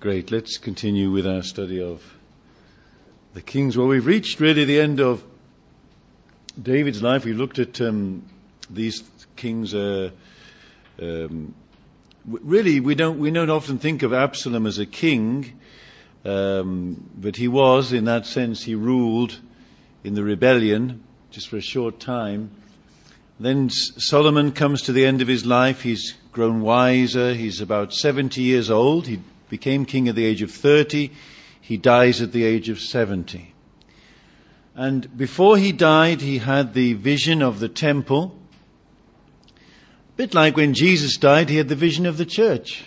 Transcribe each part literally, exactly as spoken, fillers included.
Great. Let's continue with our study of the kings. Well, we've reached really the end of David's life. We looked at um, these kings. Uh, um, really, we don't we don't often think of Absalom as a king, um, but he was, in that sense, he ruled in the rebellion just for a short time. Then Solomon comes to the end of his life. He's grown wiser. He's about seventy years old. He became king at the age of thirty. He dies at the age of seventy. And before he died, he had the vision of the temple. A bit like when Jesus died, he had the vision of the church.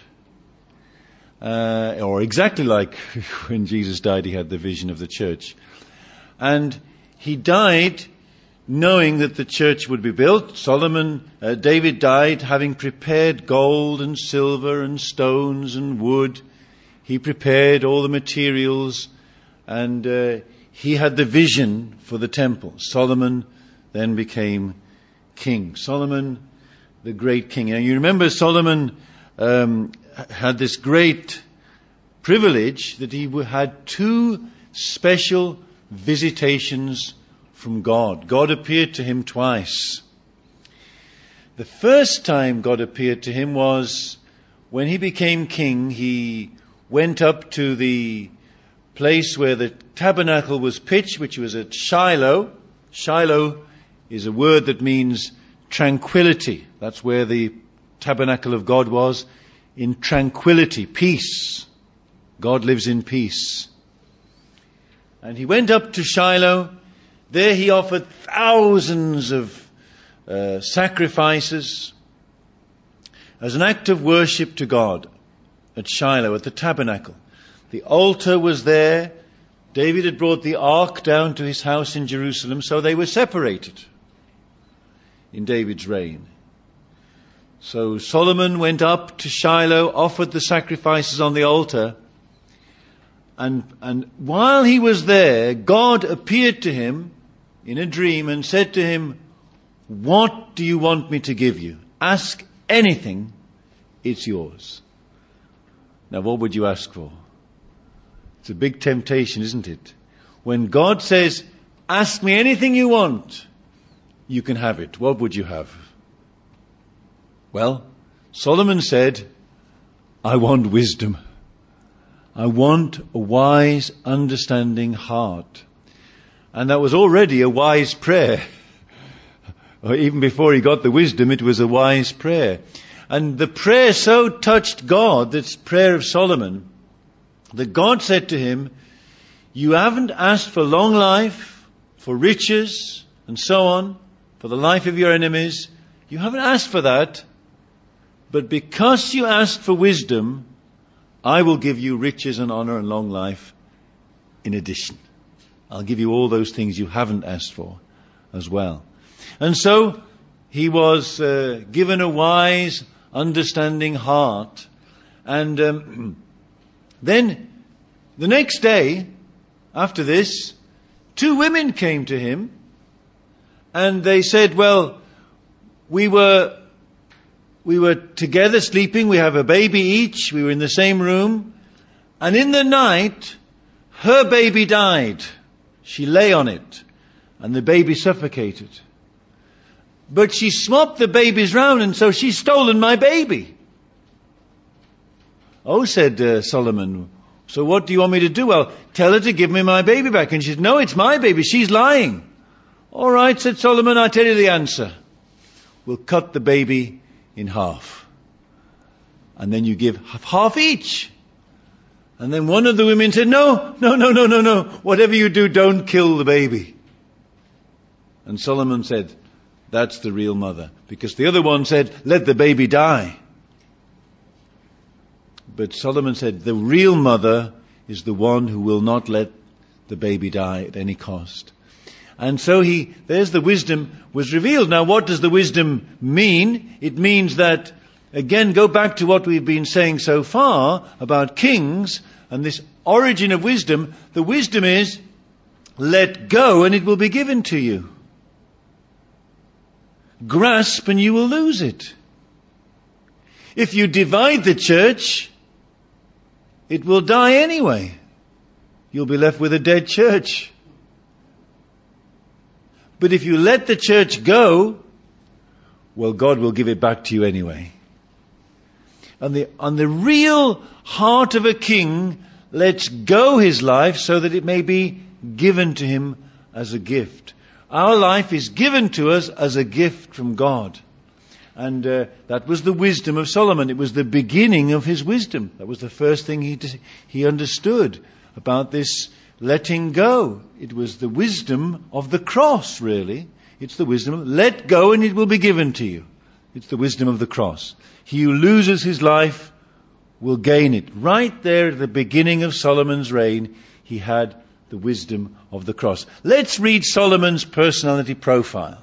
Uh, or exactly like when Jesus died, he had the vision of the church. And he died knowing that the church would be built. Solomon, uh, David died having prepared gold and silver and stones and wood. He prepared all the materials, and uh, he had the vision for the temple. Solomon then became king. Solomon, the great king. Now you remember Solomon um, had this great privilege that he had two special visitations from God. God appeared to him twice. The first time God appeared to him was when he became king. He went up to the place where the tabernacle was pitched, which was at Shiloh. Shiloh is a word that means tranquility. That's where the tabernacle of God was, in tranquility, peace. God lives in peace. And he went up to Shiloh. There he offered thousands of uh, sacrifices as an act of worship to God at Shiloh, at the tabernacle. The altar was there. David had brought the ark down to his house in Jerusalem, so they were separated in David's reign. So Solomon went up to Shiloh, offered the sacrifices on the altar, and, and while he was there, God appeared to him in a dream and said to him, "What do you want me to give you? Ask anything, it's yours." Now, what would you ask for? It's a big temptation, isn't it? When God says, "Ask me anything you want," you can have it. What would you have? Well, Solomon said, "I want wisdom. I want a wise, understanding heart." And that was already a wise prayer. Or even before he got the wisdom, it was a wise prayer. And the prayer so touched God, this prayer of Solomon, that God said to him, "You haven't asked for long life, for riches, and so on, for the life of your enemies. You haven't asked for that. But because you asked for wisdom, I will give you riches and honor and long life in addition. I'll give you all those things you haven't asked for as well." And so he was uh, given a wise, understanding heart. And um, then the next day, after this, two women came to him and they said, "Well, we were we were together sleeping. We have a baby each. We were in the same room. And in the night, her baby died. She lay on it and the baby suffocated. But she swapped the babies round, and so she's stolen my baby." "Oh," said uh, Solomon, "so what do you want me to do?" "Well, tell her to give me my baby back." And she said, "No, it's my baby. She's lying." "All right," said Solomon, "I'll tell you the answer. We'll cut the baby in half. And then you give half each." And then one of the women said, no, no, no, no, no, no. "Whatever you do, don't kill the baby." And Solomon said, "That's the real mother." Because the other one said, "Let the baby die." But Solomon said, the real mother is the one who will not let the baby die at any cost. And so he, there's the wisdom was revealed. Now, what does the wisdom mean? It means that, again, go back to what we've been saying so far about kings and this origin of wisdom. The wisdom is, let go and it will be given to you. Grasp and you will lose it. If you divide the church, it will die anyway. You'll be left with a dead church. But if you let the church go, well, God will give it back to you anyway. And the, and the real heart of a king lets go his life so that it may be given to him as a gift. Our life is given to us as a gift from God. And uh, that was the wisdom of Solomon. It was the beginning of his wisdom. That was the first thing he he understood about this letting go. It was the wisdom of the cross, really. It's the wisdom of let go and it will be given to you. It's the wisdom of the cross. He who loses his life will gain it. Right there at the beginning of Solomon's reign, he had the wisdom of the cross. Let's read Solomon's personality profile.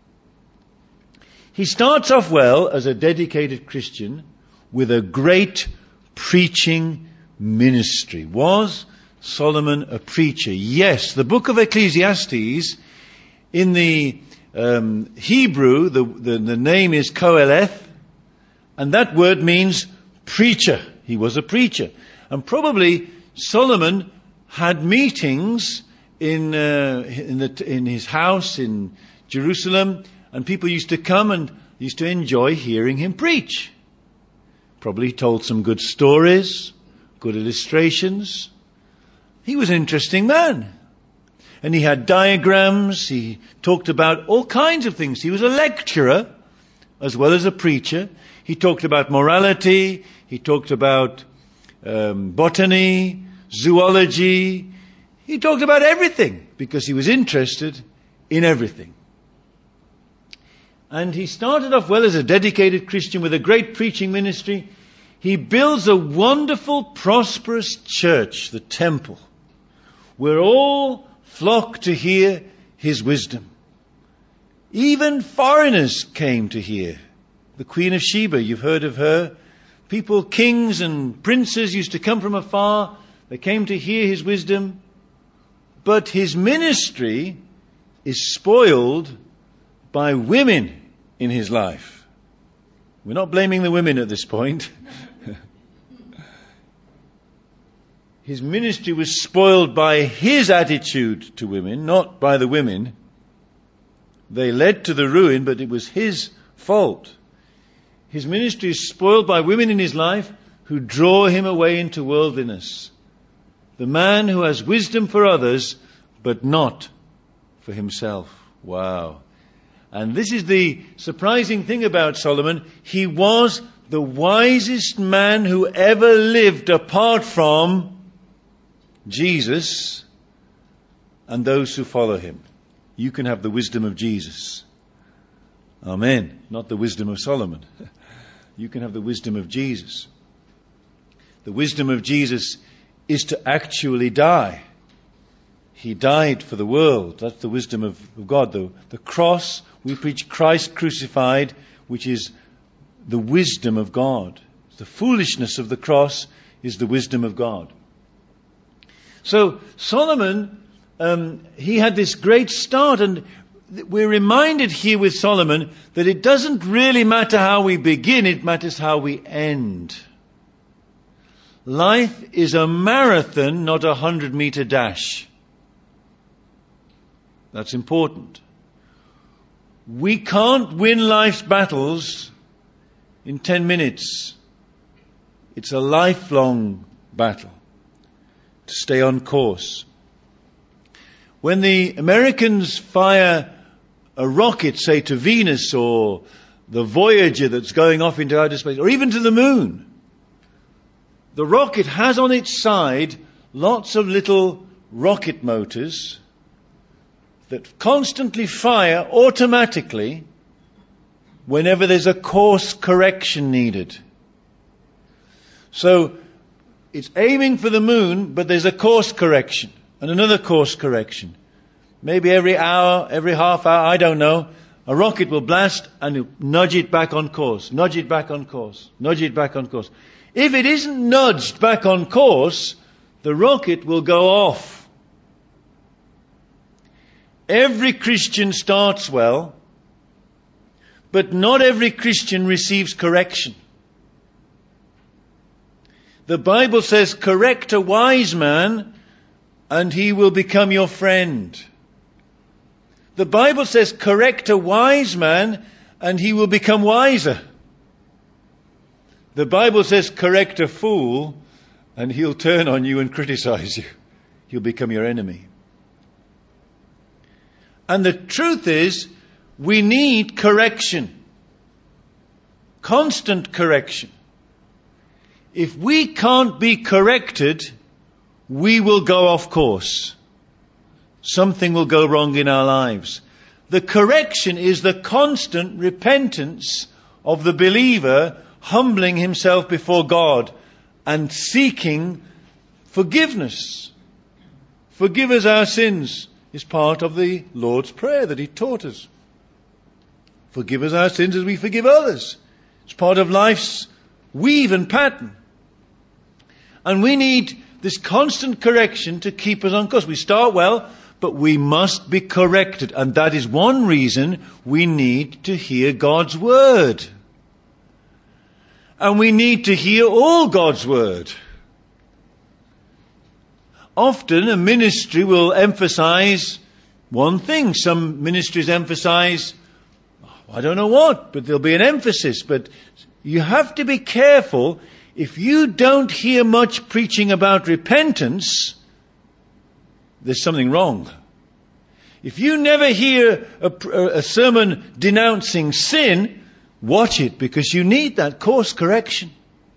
He starts off well as a dedicated Christian with a great preaching ministry. Was Solomon a preacher? Yes. The book of Ecclesiastes, in the um, Hebrew, the, the, the name is Qoheleth, and that word means preacher. He was a preacher. And probably Solomon had meetings in, uh, in, the, in his house in Jerusalem, and people used to come and used to enjoy hearing him preach. Probably he told some good stories, good illustrations. He was an interesting man. And he had diagrams, he talked about all kinds of things. He was a lecturer as well as a preacher. He talked about morality, he talked about um, botany, zoology. He talked about everything because he was interested in everything. And he started off well as a dedicated Christian with a great preaching ministry. He builds a wonderful, prosperous church, the temple, where all flock to hear his wisdom. Even foreigners came to hear. The Queen of Sheba, you've heard of her. People, kings and princes used to come from afar. They came to hear his wisdom. But his ministry is spoiled by women in his life. We're not blaming the women at this point. His ministry was spoiled by his attitude to women, not by the women. They led to the ruin, but it was his fault. His ministry is spoiled by women in his life who draw him away into worldliness. The man who has wisdom for others, but not for himself. Wow. And this is the surprising thing about Solomon. He was the wisest man who ever lived apart from Jesus and those who follow him. You can have the wisdom of Jesus. Amen. Not the wisdom of Solomon. You can have the wisdom of Jesus. The wisdom of Jesus is to actually die. He died for the world. That's the wisdom of, of God. The, the cross, we preach Christ crucified, which is the wisdom of God. The foolishness of the cross is the wisdom of God. So Solomon, um, he had this great start, and we're reminded here with Solomon that it doesn't really matter how we begin, it matters how we end. Life is a marathon, not a hundred meter dash. That's important. We can't win life's battles in ten minutes. It's a lifelong battle to stay on course. When the Americans fire a rocket, say to Venus or the Voyager that's going off into outer space, or even to the moon, the rocket has on its side lots of little rocket motors that constantly fire automatically whenever there's a course correction needed. So it's aiming for the moon, but there's a course correction and another course correction. Maybe every hour, every half hour, I don't know, a rocket will blast and nudge it back on course, nudge it back on course, nudge it back on course. If it isn't nudged back on course, the rocket will go off. Every Christian starts well, but not every Christian receives correction. The Bible says, correct a wise man and he will become your friend. The Bible says, correct a wise man and he will become wiser. The Bible says, correct a fool and he'll turn on you and criticize you. He'll become your enemy. And the truth is, we need correction. Constant correction. If we can't be corrected, we will go off course. Something will go wrong in our lives. The correction is the constant repentance of the believer humbling himself before God and seeking forgiveness. Forgive us our sins is part of the Lord's Prayer that He taught us. Forgive us our sins as we forgive others. It's part of life's weave and pattern. And we need this constant correction to keep us on course. We start well, but we must be corrected. And that is one reason we need to hear God's Word. And we need to hear all God's Word. Often a ministry will emphasize one thing. Some ministries emphasize, I don't know what, but there'll be an emphasis. But you have to be careful. If you don't hear much preaching about repentance, there's something wrong. If you never hear a, a sermon denouncing sin, watch it, because you need that course correction.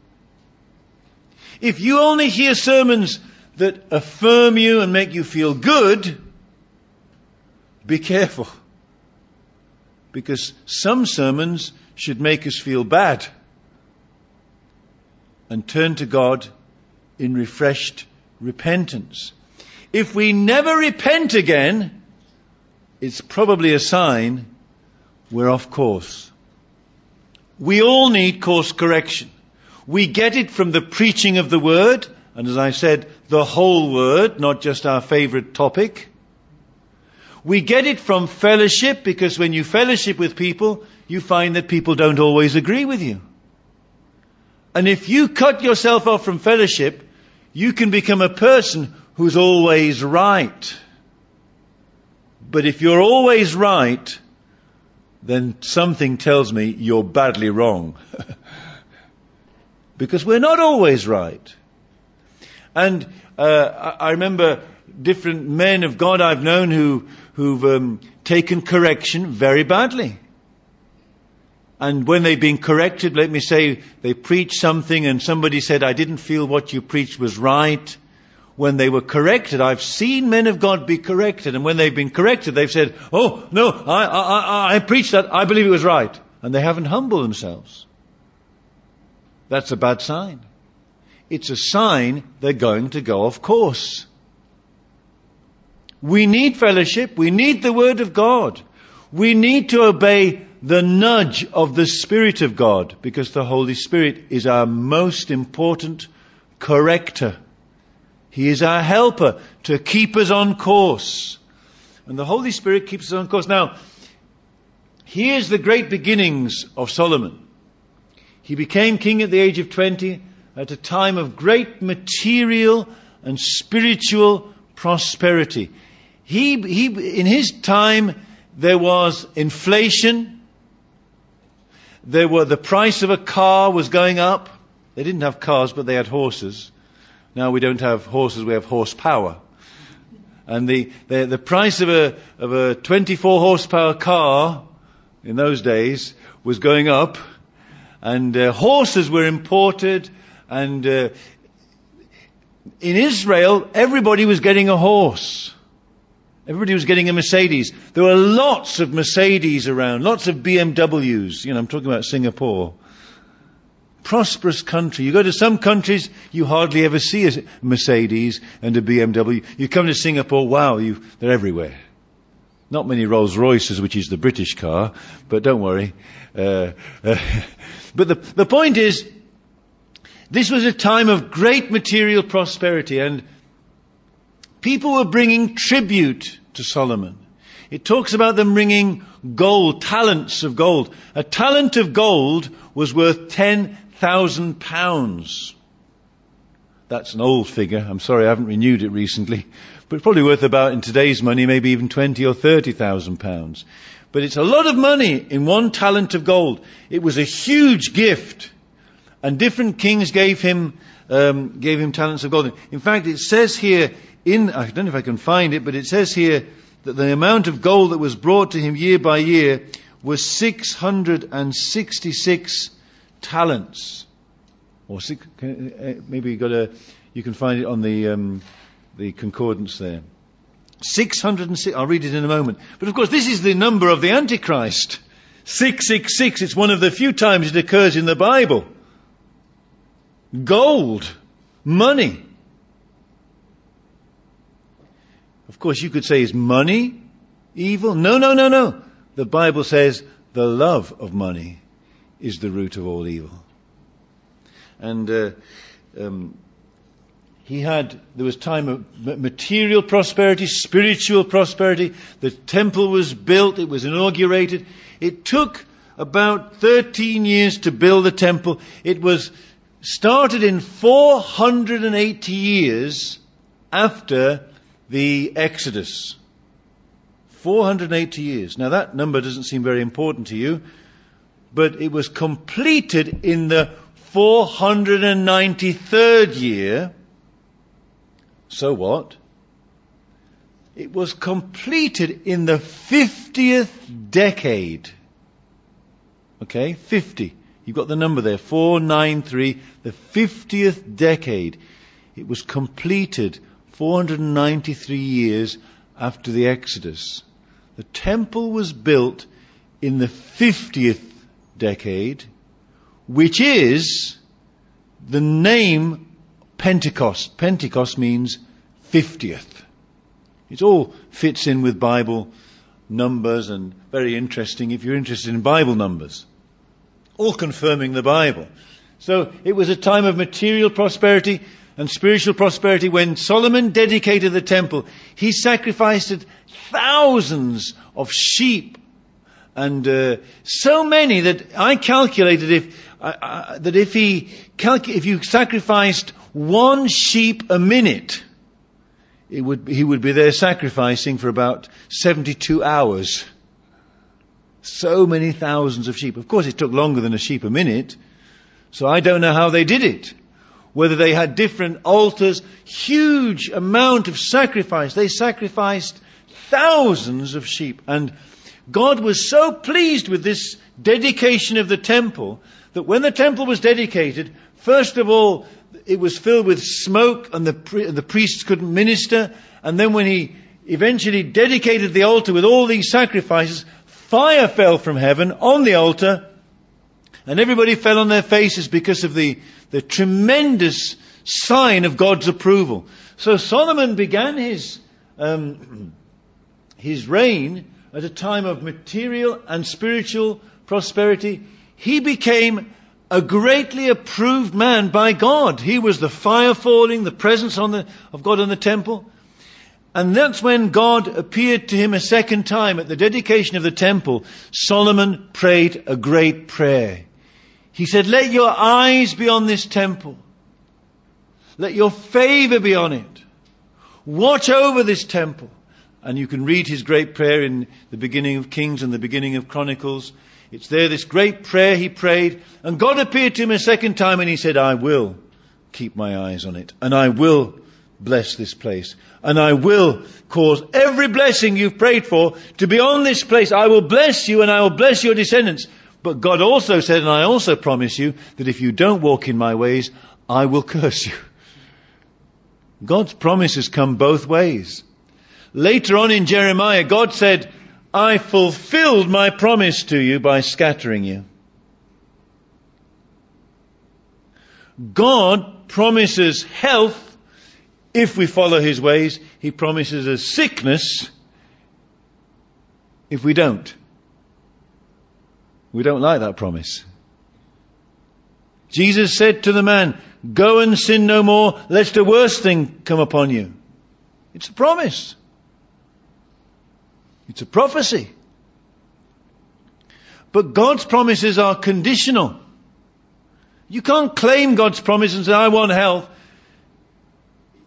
If you only hear sermons that affirm you and make you feel good, be careful. Because some sermons should make us feel bad and turn to God in refreshed repentance. If we never repent again, it's probably a sign we're off course. We all need course correction. We get it from the preaching of the Word, and as I said, the whole Word, not just our favourite topic. We get it from fellowship, because when you fellowship with people, you find that people don't always agree with you. And if you cut yourself off from fellowship, you can become a person who's always right. But if you're always right, then something tells me you're badly wrong. Because we're not always right. And uh, I remember different men of God I've known who, who've um, taken correction very badly. And when they've been corrected, let me say, they preached something and somebody said, I didn't feel what you preached was right. When they were corrected, I've seen men of God be corrected. And when they've been corrected, they've said, oh, no, I, I, I, I preached that. I believe it was right. And they haven't humbled themselves. That's a bad sign. It's a sign they're going to go off course. We need fellowship. We need the Word of God. We need to obey the nudge of the Spirit of God, because the Holy Spirit is our most important corrector. He is our helper to keep us on course. And the Holy Spirit keeps us on course. Now, here's the great beginnings of Solomon. He became king at the age of twenty, at a time of great material and spiritual prosperity. He, he, in his time, there was inflation. There were, the price of a car was going up. They didn't have cars, but they had horses. Now we don't have horses, we have horsepower. And the, the, the price of a, of a twenty-four horsepower car in those days was going up. And uh, horses were imported. And uh, in Israel, everybody was getting a horse. Everybody was getting a Mercedes. There were lots of Mercedes around, lots of B M Ws. You know, I'm talking about Singapore. Prosperous country. You go to some countries, you hardly ever see a Mercedes and a B M W. You come to Singapore, wow, you, they're everywhere. Not many Rolls Royces, which is the British car, but don't worry. Uh, uh, but the, the point is, this was a time of great material prosperity, and people were bringing tribute to Solomon. It talks about them bringing gold, talents of gold. A talent of gold was worth ten thousand pounds. That's an old figure. I'm sorry, I haven't renewed it recently. But it's probably worth about, in today's money, maybe even twenty or thirty thousand pounds. But it's a lot of money in one talent of gold. It was a huge gift. And different kings gave him, um, gave him talents of gold. In fact, it says here in, I don't know if I can find it, but it says here that the amount of gold that was brought to him year by year was six hundred sixty-six talents. Or six, maybe you got a, you can find it on the um, the concordance there. six hundred six. I'll read it in a moment. But of course, this is the number of the Antichrist. six six six. It's one of the few times it occurs in the Bible. Gold, money. Of course, you could say, is money evil? No, no, no, no. The Bible says the love of money is the root of all evil. And uh, um, he had, there was time of material prosperity, spiritual prosperity. The temple was built, it was inaugurated. It took about thirteen years to build the temple. It was started in four hundred eighty years after the Exodus. four hundred eighty years. Now that number doesn't seem very important to you, but it was completed in the four hundred ninety-third year. So what? It was completed in the fiftieth decade. Okay, fifty. You've got the number there, four ninety-three, the fiftieth decade. It was completed four hundred ninety-three years after the Exodus. The temple was built in the fiftieth decade, which is the name Pentecost. Pentecost means fiftieth. It all fits in with Bible numbers, and very interesting if you're interested in Bible numbers. All confirming the Bible. So it was a time of material prosperity and spiritual prosperity. When Solomon dedicated the temple, he sacrificed thousands of sheep, and uh, so many that I calculated if uh, uh, that if he calc- if you sacrificed one sheep a minute, it would he would be there sacrificing for about seventy-two hours. So many thousands of sheep. Of course, it took longer than a sheep a minute, so I don't know how they did it. Whether they had different altars, huge amount of sacrifice. They sacrificed thousands of sheep. And God was so pleased with this dedication of the temple that when the temple was dedicated, first of all, it was filled with smoke and the, pri- the priests couldn't minister. And then when he eventually dedicated the altar with all these sacrifices, fire fell from heaven on the altar, and everybody fell on their faces because of the, the tremendous sign of God's approval. So Solomon began his um, his reign at a time of material and spiritual prosperity. He became a greatly approved man by God. He was the fire falling, the presence on the, of God in the temple. And that's when God appeared to him a second time at the dedication of the temple. Solomon prayed a great prayer. He said, "Let your eyes be on this temple. Let your favor be on it. Watch over this temple." And you can read his great prayer in the beginning of Kings and the beginning of Chronicles. It's there, this great prayer he prayed. And God appeared to him a second time and he said, "I will keep my eyes on it. And I will bless this place. And I will cause every blessing you've prayed for to be on this place. I will bless you and I will bless your descendants." But God also said, "And I also promise you that if you don't walk in my ways, I will curse you." God's promises come both ways. Later on in Jeremiah, God said, "I fulfilled my promise to you by scattering you." God promises health if we follow his ways. He promises us sickness if we don't. We don't like that promise. Jesus said to the man, "Go and sin no more, lest a worse thing come upon you." It's a promise. It's a prophecy. But God's promises are conditional. You can't claim God's promise and say, "I want health."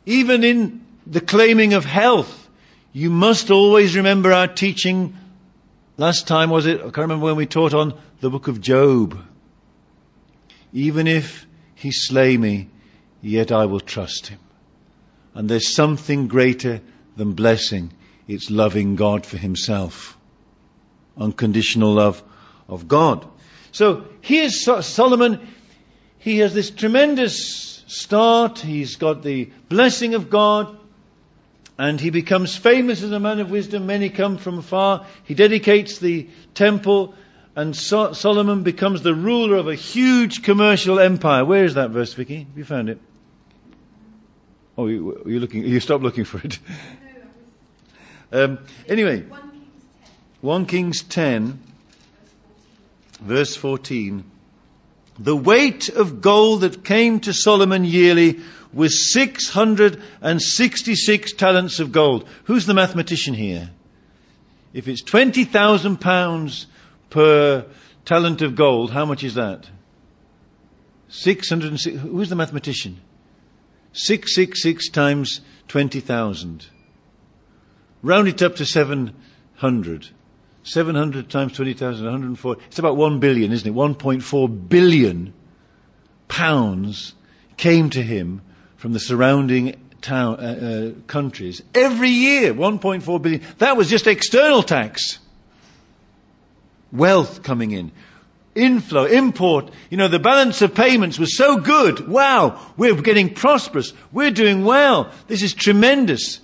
Even in the claiming of health, you must always remember our teaching. Last time was it? I can't remember when we taught on the book of Job. Even if he slay me, yet I will trust him. And there's something greater than blessing. It's loving God for himself. Unconditional love of God. So here's Solomon. He has this tremendous start. He's got the blessing of God. And he becomes famous as a man of wisdom. Many come from afar. He dedicates the temple. And so- Solomon becomes the ruler of a huge commercial empire. Where is that verse, Vicky? Have you found it? Oh, you, you're looking. You stopped looking for it. um, anyway, First Kings ten, verse fourteen. The weight of gold that came to Solomon yearly was six hundred sixty-six talents of gold. Who's the mathematician here? If it's twenty thousand pounds per talent of gold, how much is that? Six hundred. Who's the mathematician? Six six six times twenty thousand. Round it up to seven hundred. Seven hundred times twenty thousand. One hundred four. It's about one billion, isn't it? One point four billion pounds came to him from the surrounding town uh, uh, countries every year. One point four billion. That was just external tax. Wealth coming in. Inflow, import, you know, the balance of payments was so good. Wow, we're getting prosperous. We're doing well. This is tremendous.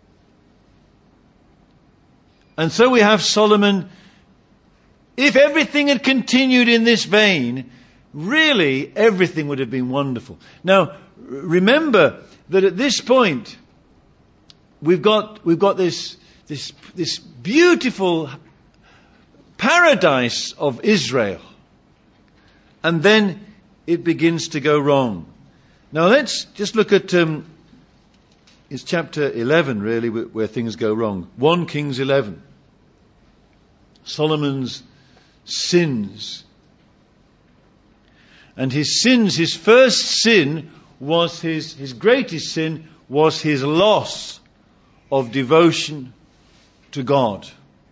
And so we have Solomon. If everything had continued in this vein, really everything would have been wonderful. Now, remember that at this point, we've got, we've got this, this, this beautiful paradise of Israel. And then it begins to go wrong. Now let's just look at, um, it's chapter eleven really where, where things go wrong. First Kings eleven. Solomon's sins. And his sins, his first sin was his, his greatest sin was his loss of devotion to God.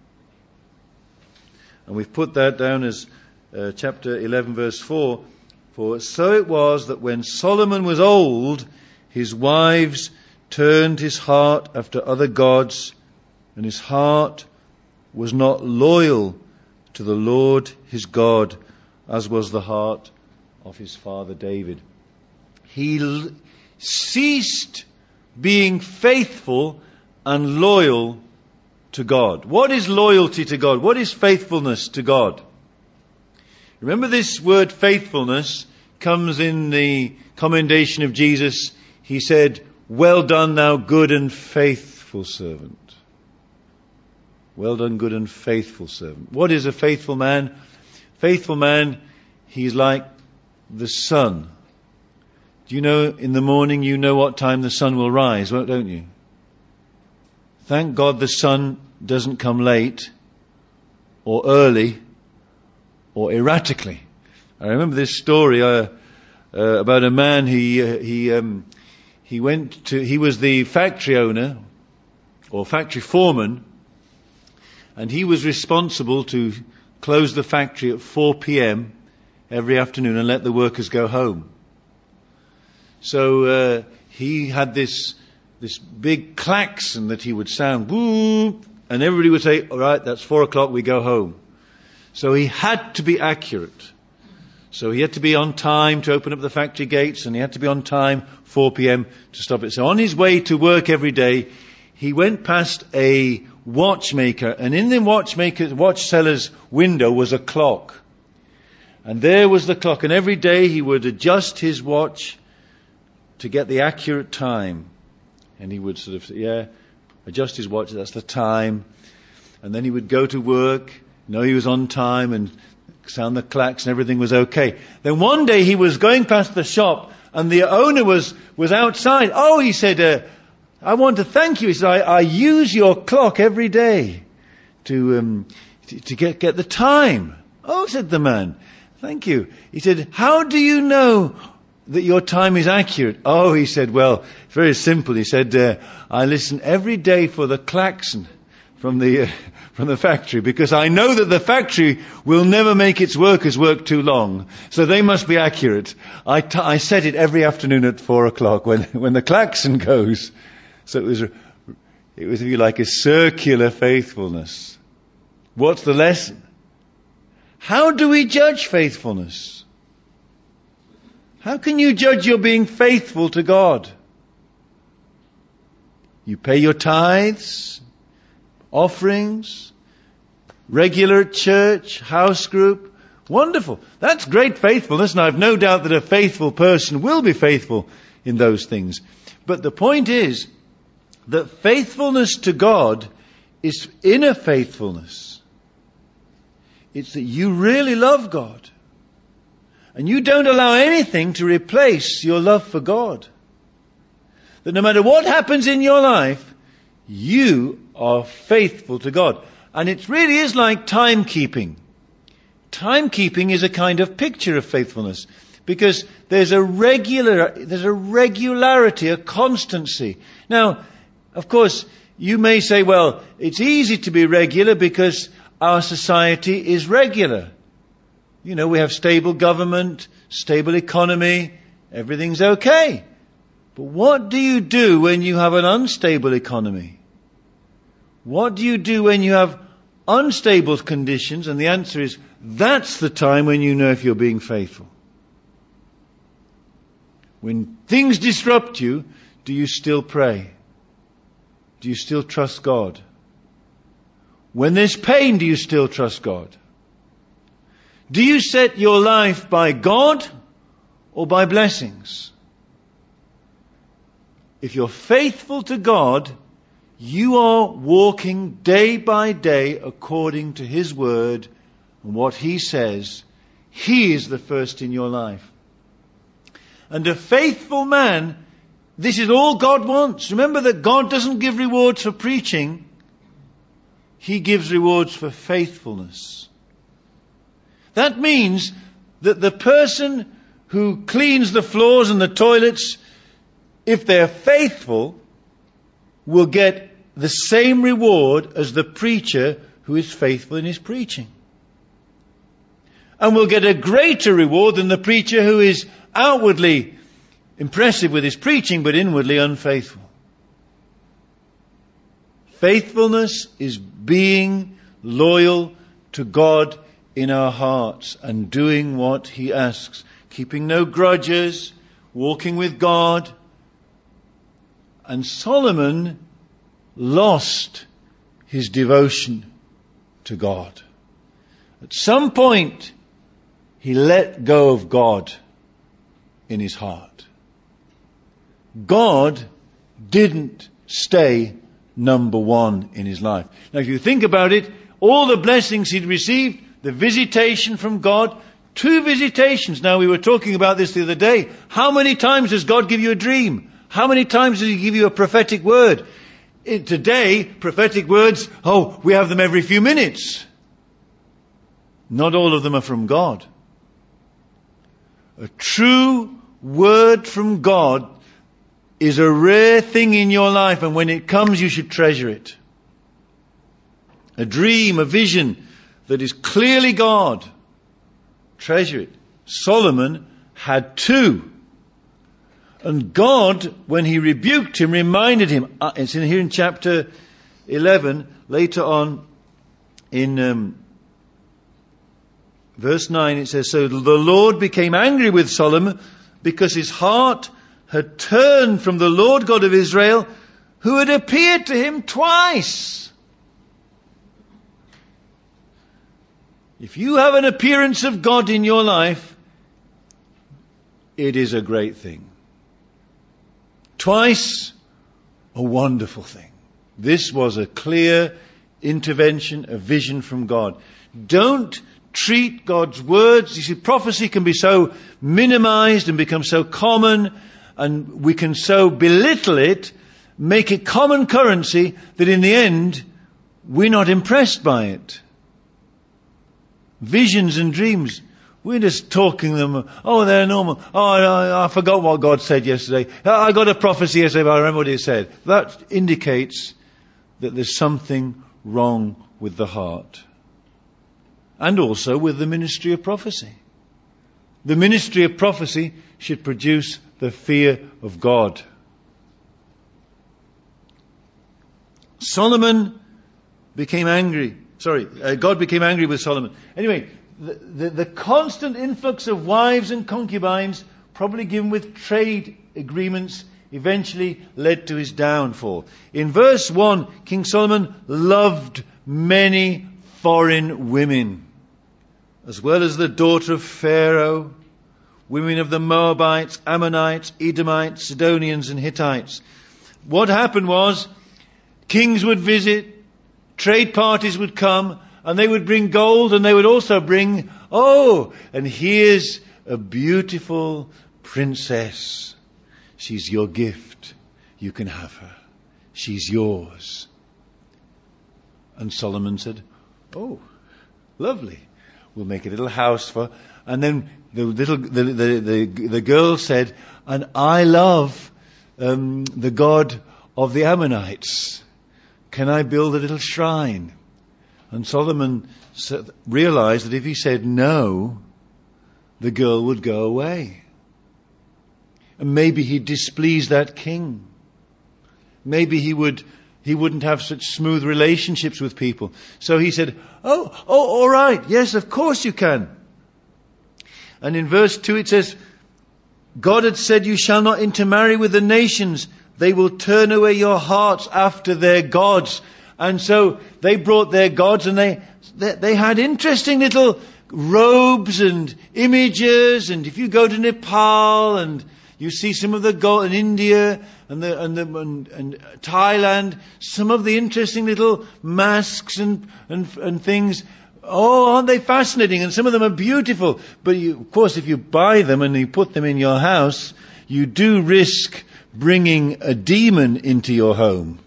And we've put that down as Uh, chapter eleven verse four. For so it was that when Solomon was old, his wives turned his heart after other gods, and his heart was not loyal to the Lord his God, as was the heart of his father David. He l- ceased being faithful and loyal to God. What is loyalty to God? What is faithfulness to God? Remember, this word faithfulness comes in the commendation of Jesus. He said, "Well done, thou good and faithful servant." Well done, good and faithful servant. What is a faithful man? Faithful man, he's like the sun. Do you know, in the morning you know what time the sun will rise, don't you? Thank God the sun doesn't come late or early or erratically. I remember this story uh, uh, about a man. He uh, he um, he went to. He was the factory owner or factory foreman, and he was responsible to close the factory at four p.m. every afternoon and let the workers go home. So uh, he had this this big klaxon that he would sound, whoop, and everybody would say, "All right, that's four o'clock. We go home." So he had to be accurate. So he had to be on time to open up the factory gates, and he had to be on time, four p.m. to stop it. So on his way to work every day, he went past a watchmaker, and in the watchmaker, watch seller's window was a clock. And there was the clock, and every day he would adjust his watch to get the accurate time. And he would sort of, yeah, adjust his watch, that's the time. And then he would go to work, know he was on time, and sound the clacks and everything was okay. Then one day he was going past the shop, and the owner was, was outside. Oh, he said, uh, I want to thank you. He said, I, I use your clock every day to, um, to, to get, get the time. Oh, said the man, thank you. He said, how do you know that your time is accurate? Oh, he said, well, very simple. He said, uh, I listen every day for the klaxon from the uh, from the factory, because I know that the factory will never make its workers work too long, so they must be accurate. I, t- I set it every afternoon at four o'clock when when the klaxon goes. So it was, it was, if you like, a circular faithfulness. What's the lesson? How do we judge faithfulness? How can you judge you're being faithful to God? You pay your tithes, offerings, regular church, house group. Wonderful. That's great faithfulness, and I've no doubt that a faithful person will be faithful in those things. But the point is that faithfulness to God is inner faithfulness. It's that you really love God. And you don't allow anything to replace your love for God. That no matter what happens in your life, you are faithful to God. And it really is like timekeeping. Timekeeping is a kind of picture of faithfulness, because there's a regular, there's a regularity, a constancy. Now, of course, you may say, well, it's easy to be regular because our society is regular. You know, we have stable government, stable economy, everything's okay. But what do you do when you have an unstable economy? What do you do when you have unstable conditions? And the answer is, that's the time when you know if you're being faithful. When things disrupt you, do you still pray? Do you still trust God? When there's pain, do you still trust God? Do you set your life by God or by blessings? If you're faithful to God, you are walking day by day according to His Word and what He says. He is the first in your life. And a faithful man, this is all God wants. Remember that God doesn't give rewards for preaching. He gives rewards for faithfulness. That means that the person who cleans the floors and the toilets, if they're faithful, will get the same reward as the preacher who is faithful in his preaching. And will get a greater reward than the preacher who is outwardly impressive with his preaching but inwardly unfaithful. Faithfulness is being loyal to God in our hearts and doing what He asks. Keeping no grudges, walking with God. And Solomon lost his devotion to God. At some point, he let go of God in his heart. God didn't stay number one in his life. Now, if you think about it, all the blessings he'd received, the visitation from God, two visitations. Now, we were talking about this the other day. How many times does God give you a dream? How many times does He give you a prophetic word? In today, prophetic words, oh, we have them every few minutes. Not all of them are from God. A true word from God is a rare thing in your life, and when it comes, you should treasure it. A dream, a vision that is clearly God. Treasure it. Solomon had two. And God, when He rebuked him, reminded him. Uh, it's in here in chapter eleven, later on in um, verse nine, it says, so the Lord became angry with Solomon because his heart had turned from the Lord God of Israel, who had appeared to him twice. If you have an appearance of God in your life, it is a great thing. Twice, a wonderful thing. This was a clear intervention, a vision from God. Don't treat God's words. You see, prophecy can be so minimized and become so common, and we can so belittle it, make it common currency, that in the end, we're not impressed by it. Visions and dreams. We're just talking them, oh, they're normal. Oh, I, I forgot what God said yesterday. I got a prophecy yesterday, but I remember what He said. That indicates that there's something wrong with the heart. And also with the ministry of prophecy. The ministry of prophecy should produce the fear of God. Solomon became angry. Sorry, uh, God became angry with Solomon. Anyway, the, the, the constant influx of wives and concubines, probably given with trade agreements, eventually led to his downfall. In verse one, King Solomon loved many foreign women, as well as the daughter of Pharaoh, women of the Moabites, Ammonites, Edomites, Sidonians and Hittites. What happened was, kings would visit, trade parties would come, and they would bring gold, and they would also bring, oh, and here's a beautiful princess. She's your gift. You can have her. She's yours. And Solomon said, oh, lovely. We'll make a little house for her. And then the little, the, the, the, the girl said, and I love um, the God of the Ammonites. Can I build a little shrine? And Solomon realized that if he said no, the girl would go away. And maybe he'd displease that king. Maybe he would, he wouldn't have such smooth relationships with people. So he said, oh, oh, all right. Yes, of course you can. And in verse two it says, God had said, you shall not intermarry with the nations. They will turn away your hearts after their gods. And so they brought their gods, and they, they they had interesting little robes and images. And if you go to Nepal and you see some of the gold in India and the and the and, and Thailand, some of the interesting little masks and and and things. Oh, aren't they fascinating? And some of them are beautiful. But you, of course, if you buy them and you put them in your house, you do risk bringing a demon into your home.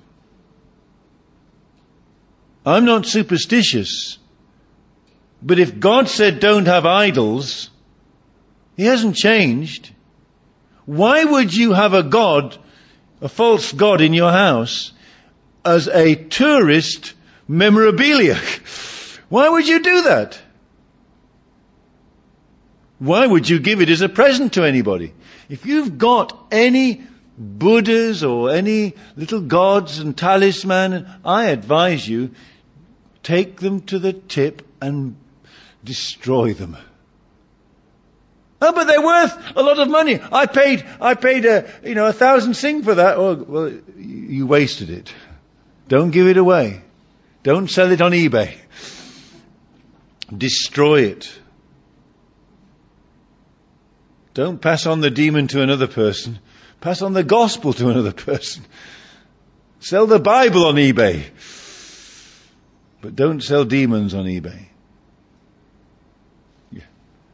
I'm not superstitious, but if God said don't have idols, He hasn't changed. Why would you have a god, a false god in your house as a tourist memorabilia? Why would you do that? Why would you give it as a present to anybody? If you've got any Buddhas or any little gods and talisman, I advise you, take them to the tip and destroy them. Oh, but they're worth a lot of money. I paid, I paid a, you know, a thousand sing for that. Oh, well, you wasted it. Don't give it away. Don't sell it on eBay. Destroy it. Don't pass on the demon to another person. Pass on the gospel to another person. Sell the Bible on eBay. But don't sell demons on eBay. Yeah.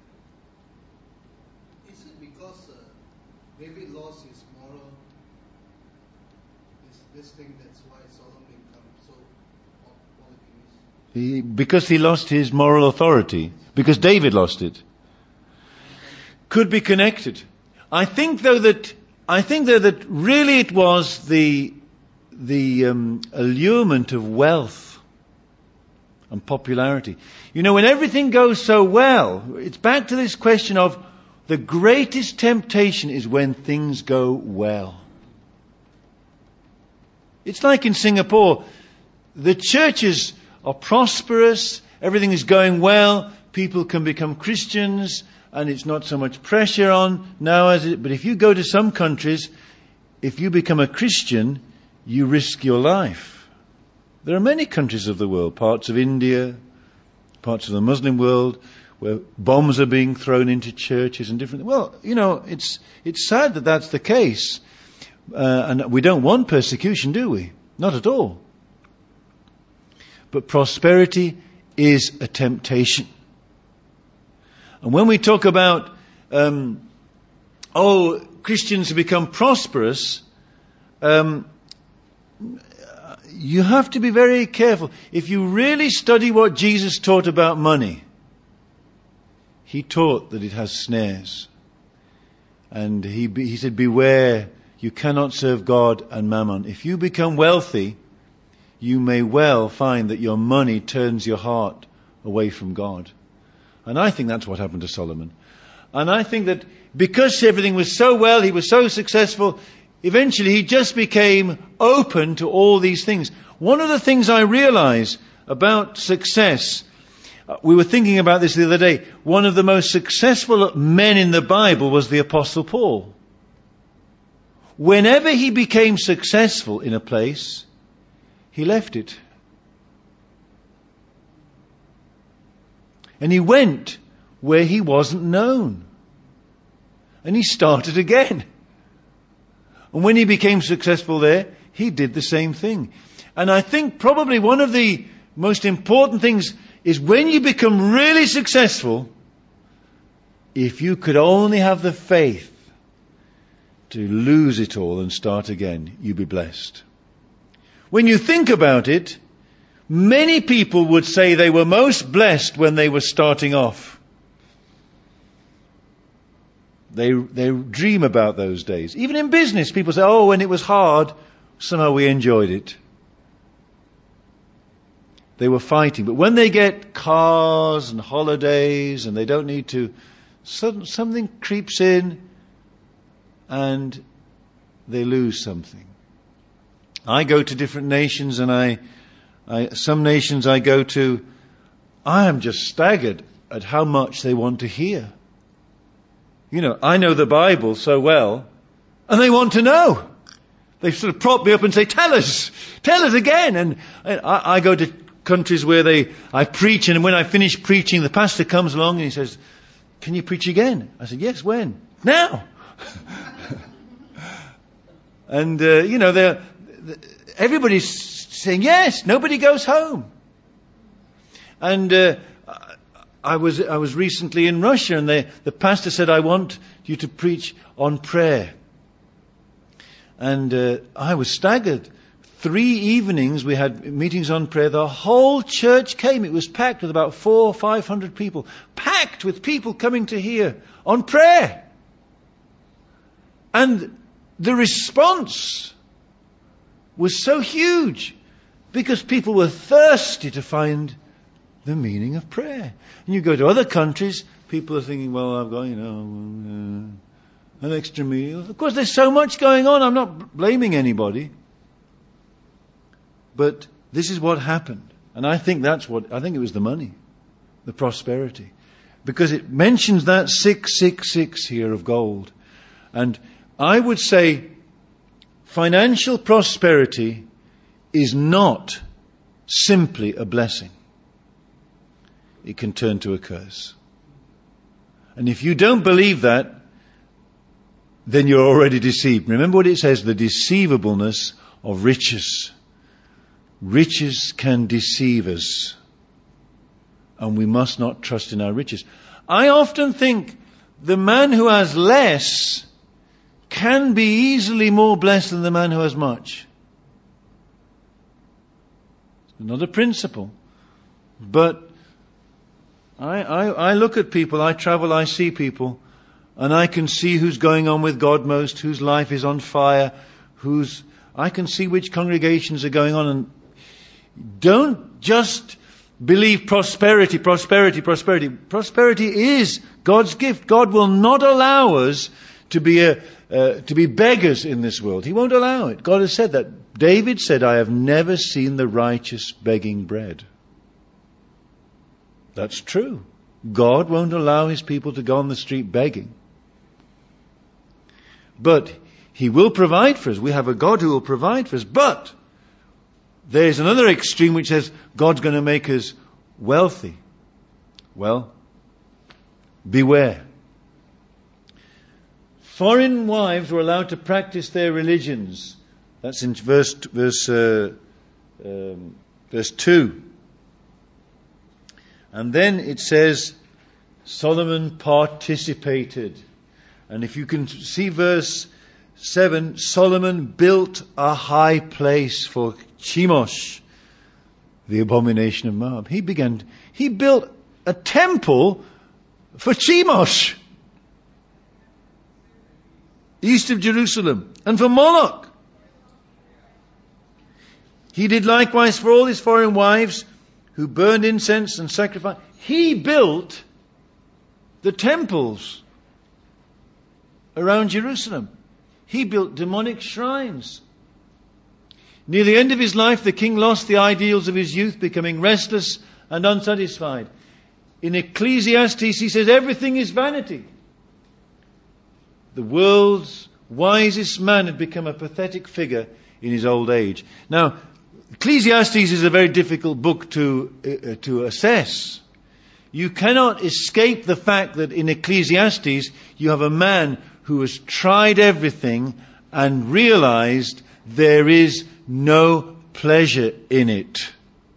Is it because uh, David lost his moral, this, this thing, that's why Solomon becomes so polygamous? He, because he lost his moral authority. Because David lost it. Could be connected. I think though that I think though that really it was the the um, allurement of wealth and popularity. You know, when everything goes so well, it's back to this question of the greatest temptation is when things go well. It's like in Singapore, the churches are prosperous, everything is going well, people can become Christians, and it's not so much pressure on now as it, but if you go to some countries, if you become a Christian, you risk your life. There are many countries of the world, parts of India, parts of the Muslim world, where bombs are being thrown into churches and different, well, you know, it's, it's sad that that's the case. Uh, and we don't want persecution, do we? Not at all. But prosperity is a temptation. And when we talk about, um, oh, Christians have become prosperous, um, you have to be very careful. If you really study what Jesus taught about money, he taught that it has snares. And he, he said, beware, you cannot serve God and mammon. If you become wealthy, you may well find that your money turns your heart away from God. And I think that's what happened to Solomon. And I think that because everything was so well, he was so successful, eventually he just became open to all these things. One of the things I realize about success, we were thinking about this the other day, one of the most successful men in the Bible was the Apostle Paul. Whenever he became successful in a place, he left it. And he went where he wasn't known. And he started again. And when he became successful there, he did the same thing. And I think probably one of the most important things is when you become really successful, if you could only have the faith to lose it all and start again, you'd be blessed. When you think about it, many people would say they were most blessed when they were starting off. They, they dream about those days. Even in business, people say, oh, when it was hard, somehow we enjoyed it. They were fighting. But when they get cars and holidays and they don't need to, something creeps in and they lose something. I go to different nations and I, I, some nations I go to, I am just staggered at how much they want to hear. You know, I know the Bible so well, and they want to know. They sort of prop me up and say, tell us, tell us again. And, and I, I go to countries where they, I preach, and when I finish preaching, the pastor comes along and he says, can you preach again? I said, yes, when? Now. And, uh, you know, they're, everybody's saying yes, nobody goes home. And, uh, I was, I was recently in Russia and they, the pastor said, I want you to preach on prayer. And, uh, I was staggered. Three evenings we had meetings on prayer. The whole church came. It was packed with about four or five hundred people. Packed with people coming to hear on prayer. And the response was so huge because people were thirsty to find the meaning of prayer. And you go to other countries, people are thinking, well, I've got, you know, uh, an extra meal. Of course, there's so much going on. I'm not blaming anybody. But this is what happened. And I think that's what, I think it was the money, the prosperity. Because it mentions that six six six here of gold. And I would say financial prosperity is not simply a blessing. It can turn to a curse. And if you don't believe that, then you're already deceived. Remember what it says, the deceivableness of riches. Riches can deceive us. And we must not trust in our riches. I often think the man who has less can be easily more blessed than the man who has much. It's another principle. But I, I, I look at people, I travel, I see people, and I can see who's going on with God most, whose life is on fire, whose, I can see which congregations are going on. And don't just believe prosperity, prosperity, prosperity. Prosperity is God's gift. God will not allow us to be a, uh, to be beggars in this world. He won't allow it. God has said that. David said, I have never seen the righteous begging bread. That's true. God won't allow his people to go on the street begging. But he will provide for us. We have a God who will provide for us. But there's another extreme which says God's going to make us wealthy. Well, beware. Foreign wives were allowed to practice their religions. That's in verse verse uh, um, verse two. And then it says Solomon participated. And if you can see verse seven, Solomon built a high place for Chemosh, the abomination of Moab. He began, he built a temple for Chemosh, east of Jerusalem, and for Moloch. He did likewise for all his foreign wives who burned incense and sacrificed. He built the temples around Jerusalem. He built demonic shrines. Near the end of his life, the king lost the ideals of his youth, becoming restless and unsatisfied. In Ecclesiastes, he says, everything is vanity. The world's wisest man had become a pathetic figure in his old age. Now, Ecclesiastes is a very difficult book to uh, to assess. You cannot escape the fact that in Ecclesiastes you have a man who has tried everything and realized there is no pleasure in it.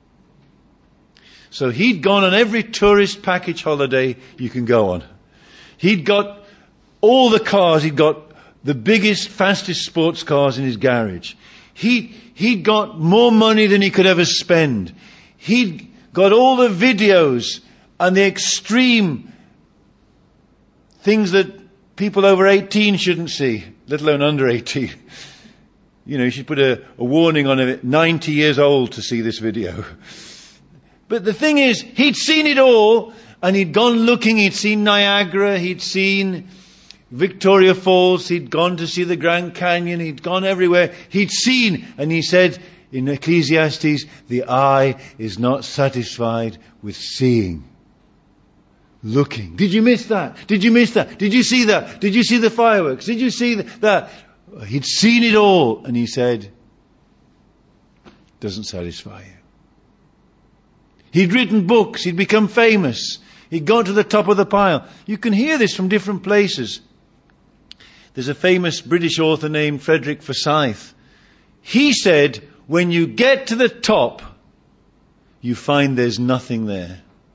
So he'd gone on every tourist package holiday you can go on. He'd got all the cars, he'd got the biggest, fastest sports cars in his garage. He, he'd got more money than he could ever spend. He'd got all the videos and the extreme things that people over eighteen shouldn't see, let alone under eighteen. You know, you should put a, a warning on it, ninety years old to see this video. But the thing is, he'd seen it all, and he'd gone looking, he'd seen Niagara, he'd seen Victoria Falls, he'd gone to see the Grand Canyon, he'd gone everywhere, he'd seen, and he said in Ecclesiastes, the eye is not satisfied with seeing. Looking. Did you miss that? Did you miss that? Did you see that? Did you see the fireworks? Did you see that? He'd seen it all, and he said, doesn't satisfy you. He'd written books, he'd become famous, he'd gone to the top of the pile. You can hear this from different places. There's a famous British author named Frederick Forsyth. He said, when you get to the top, you find there's nothing there.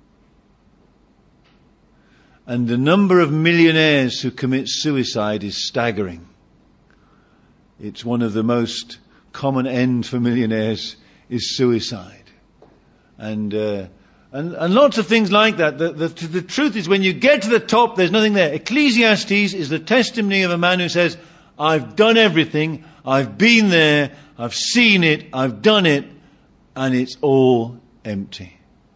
And the number of millionaires who commit suicide is staggering. It's one of the most common ends for millionaires is suicide. And, uh, and, and lots of things like that. The, the, the truth is when you get to the top, there's nothing there. Ecclesiastes is the testimony of a man who says, I've done everything, I've been there, I've seen it, I've done it, and it's all empty.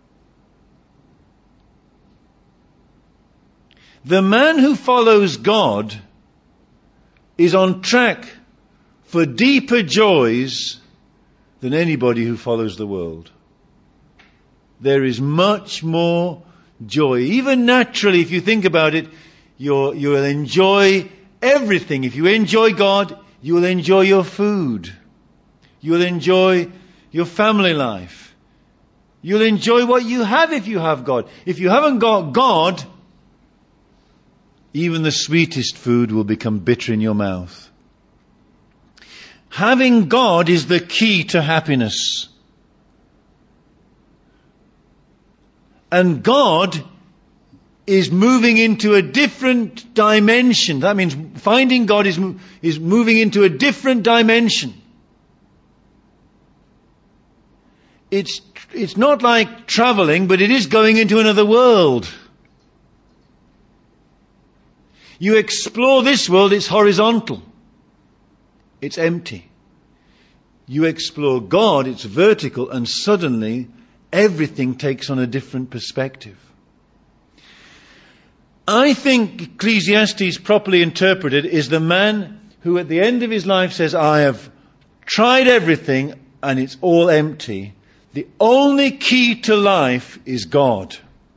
The man who follows God is on track for deeper joys than anybody who follows the world. There is much more joy. Even naturally, if you think about it, you'll, you'll enjoy everything. If you enjoy God, you will enjoy your food. You'll enjoy your family life. You'll enjoy what you have if you have God. If you haven't got God, even the sweetest food will become bitter in your mouth. Having God is the key to happiness. And God is moving into a different dimension. That means finding God is, is moving into a different dimension. It's, it's not like traveling, but it is going into another world. You explore this world, it's horizontal. It's empty. You explore God, it's vertical, and suddenly everything takes on a different perspective. I think Ecclesiastes, properly interpreted, is the man who at the end of his life says, I have tried everything and it's all empty. The only key to life is God.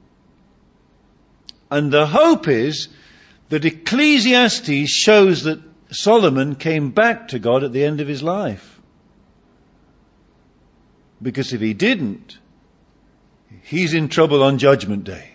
And the hope is that Ecclesiastes shows that Solomon came back to God at the end of his life. Because if he didn't, he's in trouble on Judgment Day.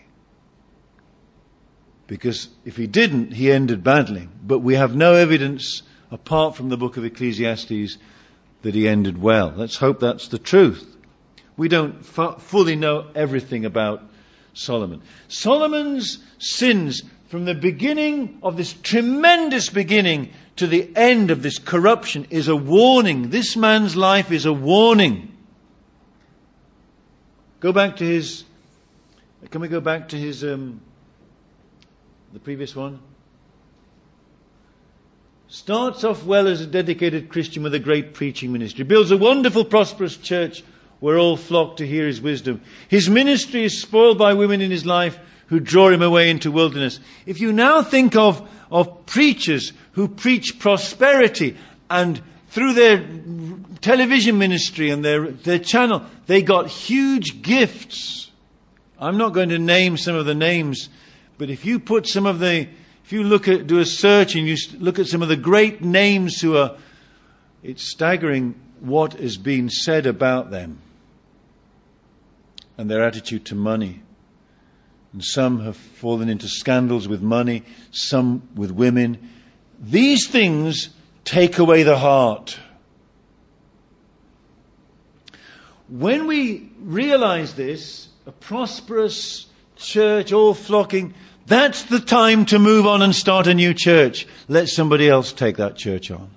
Because if he didn't, he ended badly. But we have no evidence, apart from the book of Ecclesiastes, that he ended well. Let's hope that's the truth. We don't f- fully know everything about Solomon. Solomon's sins, from the beginning of this tremendous beginning to the end of this corruption, is a warning. This man's life is a warning. Go back to his, can we go back to his um, the previous one. Starts off well as a dedicated Christian with a great preaching ministry. Builds a wonderful, prosperous church where all flock to hear his wisdom. His ministry is spoiled by women in his life who draw him away into wilderness. If you now think of, of preachers who preach prosperity, and through their television ministry and their, their channel, they got huge gifts. I'm not going to name some of the names, but if you put some of the, if you look at, do a search and you look at some of the great names who are, it's staggering what has been said about them and their attitude to money. And some have fallen into scandals with money, some with women. These things take away the heart. When we realize this, a prosperous church, all flocking, that's the time to move on and start a new church. Let somebody else take that church on.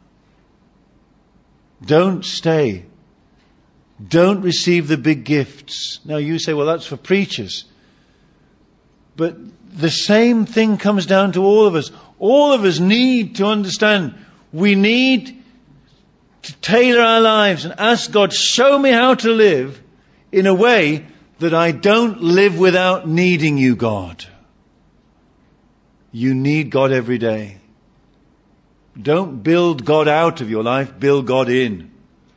Don't stay. Don't receive the big gifts. Now you say, well, that's for preachers. But the same thing comes down to all of us. All of us need to understand we need to tailor our lives and ask God, show me how to live in a way that I don't live without needing you, God. You need God every day. Don't build God out of your life, build God in.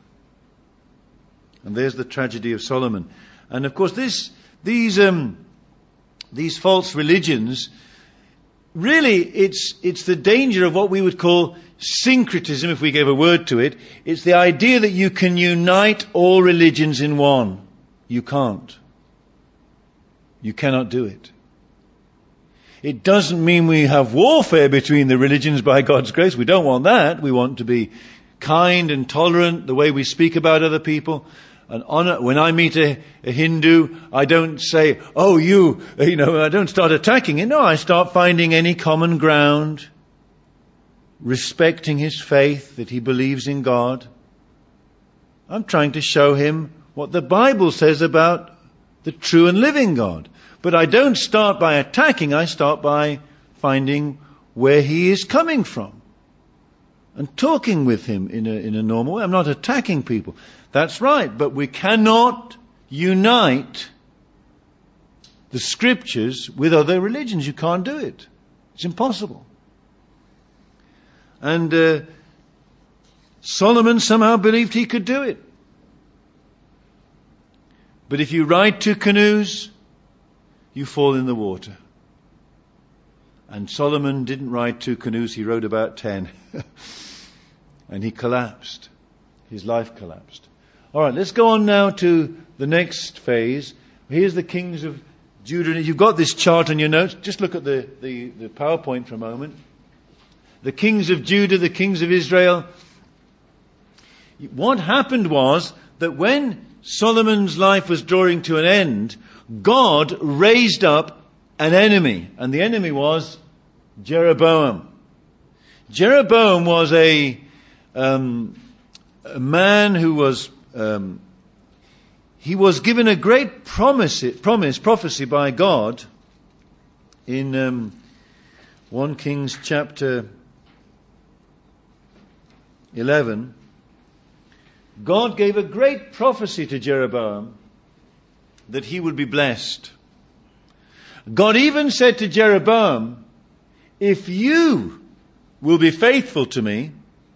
And there's the tragedy of Solomon. And of course this, these, um, these false religions, really it's, it's the danger of what we would call syncretism, if we gave a word to it. It's the idea that you can unite all religions in one. You can't. You cannot do it. It doesn't mean we have warfare between the religions by God's grace. We don't want that. We want to be kind and tolerant the way we speak about other people. And honor. When I meet a, a Hindu, I don't say, oh, you, you know, I don't start attacking it. No, I start finding any common ground, respecting his faith, that he believes in God. I'm trying to show him what the Bible says about the true and living God. But I don't start by attacking, I start by finding where he is coming from and talking with him in a, in a normal way. I'm not attacking people. That's right, but we cannot unite the scriptures with other religions. You can't do it. It's impossible. And uh, Solomon somehow believed he could do it. But if you ride two canoes, you fall in the water. And Solomon didn't ride two canoes, he rode about ten. And he collapsed. His life collapsed. All right, let's go on now to the next phase. Here's the kings of Judah. You've got this chart on your notes. Just look at the, the, the PowerPoint for a moment. The kings of Judah, the kings of Israel. What happened was that when Solomon's life was drawing to an end, God raised up an enemy, and the enemy was Jeroboam. Jeroboam was a, um, a man who was, um, he was given a great promise, promise, prophecy by God in um, First Kings chapter eleven. God gave a great prophecy to Jeroboam that he would be blessed. God even said to Jeroboam, if you will be faithful to me,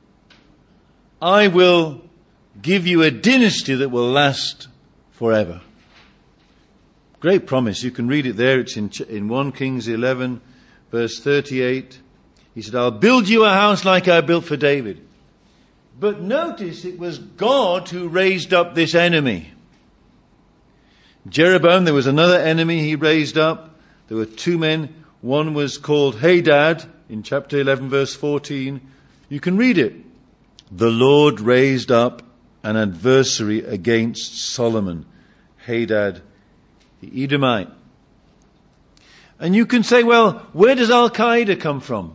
I will give you a dynasty that will last forever. Great promise. You can read it there. It's in, in First Kings eleven, verse thirty-eight. He said, I'll build you a house like I built for David. But notice it was God who raised up this enemy. Jeroboam, there was another enemy he raised up. There were two men. One was called Hadad in chapter eleven, verse fourteen. You can read it. The Lord raised up an adversary against Solomon, Hadad the Edomite. And you can say, well, where does Al-Qaeda come from?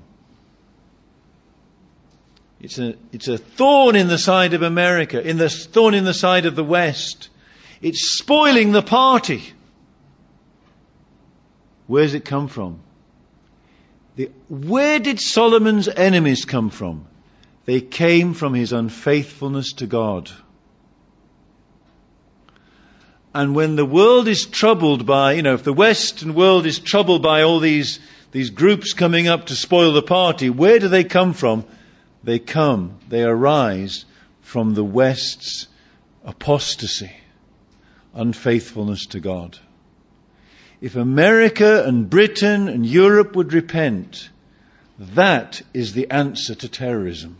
It's a, it's a thorn in the side of America, in the thorn in the side of the West. It's spoiling the party. Where's it come from? The, where did Solomon's enemies come from? They came from his unfaithfulness to God. And when the world is troubled by, you know, if the Western world is troubled by all these, these groups coming up to spoil the party, where do they come from? They come, they arise from the West's apostasy, unfaithfulness to God. If America and Britain and Europe would repent, that is the answer to terrorism.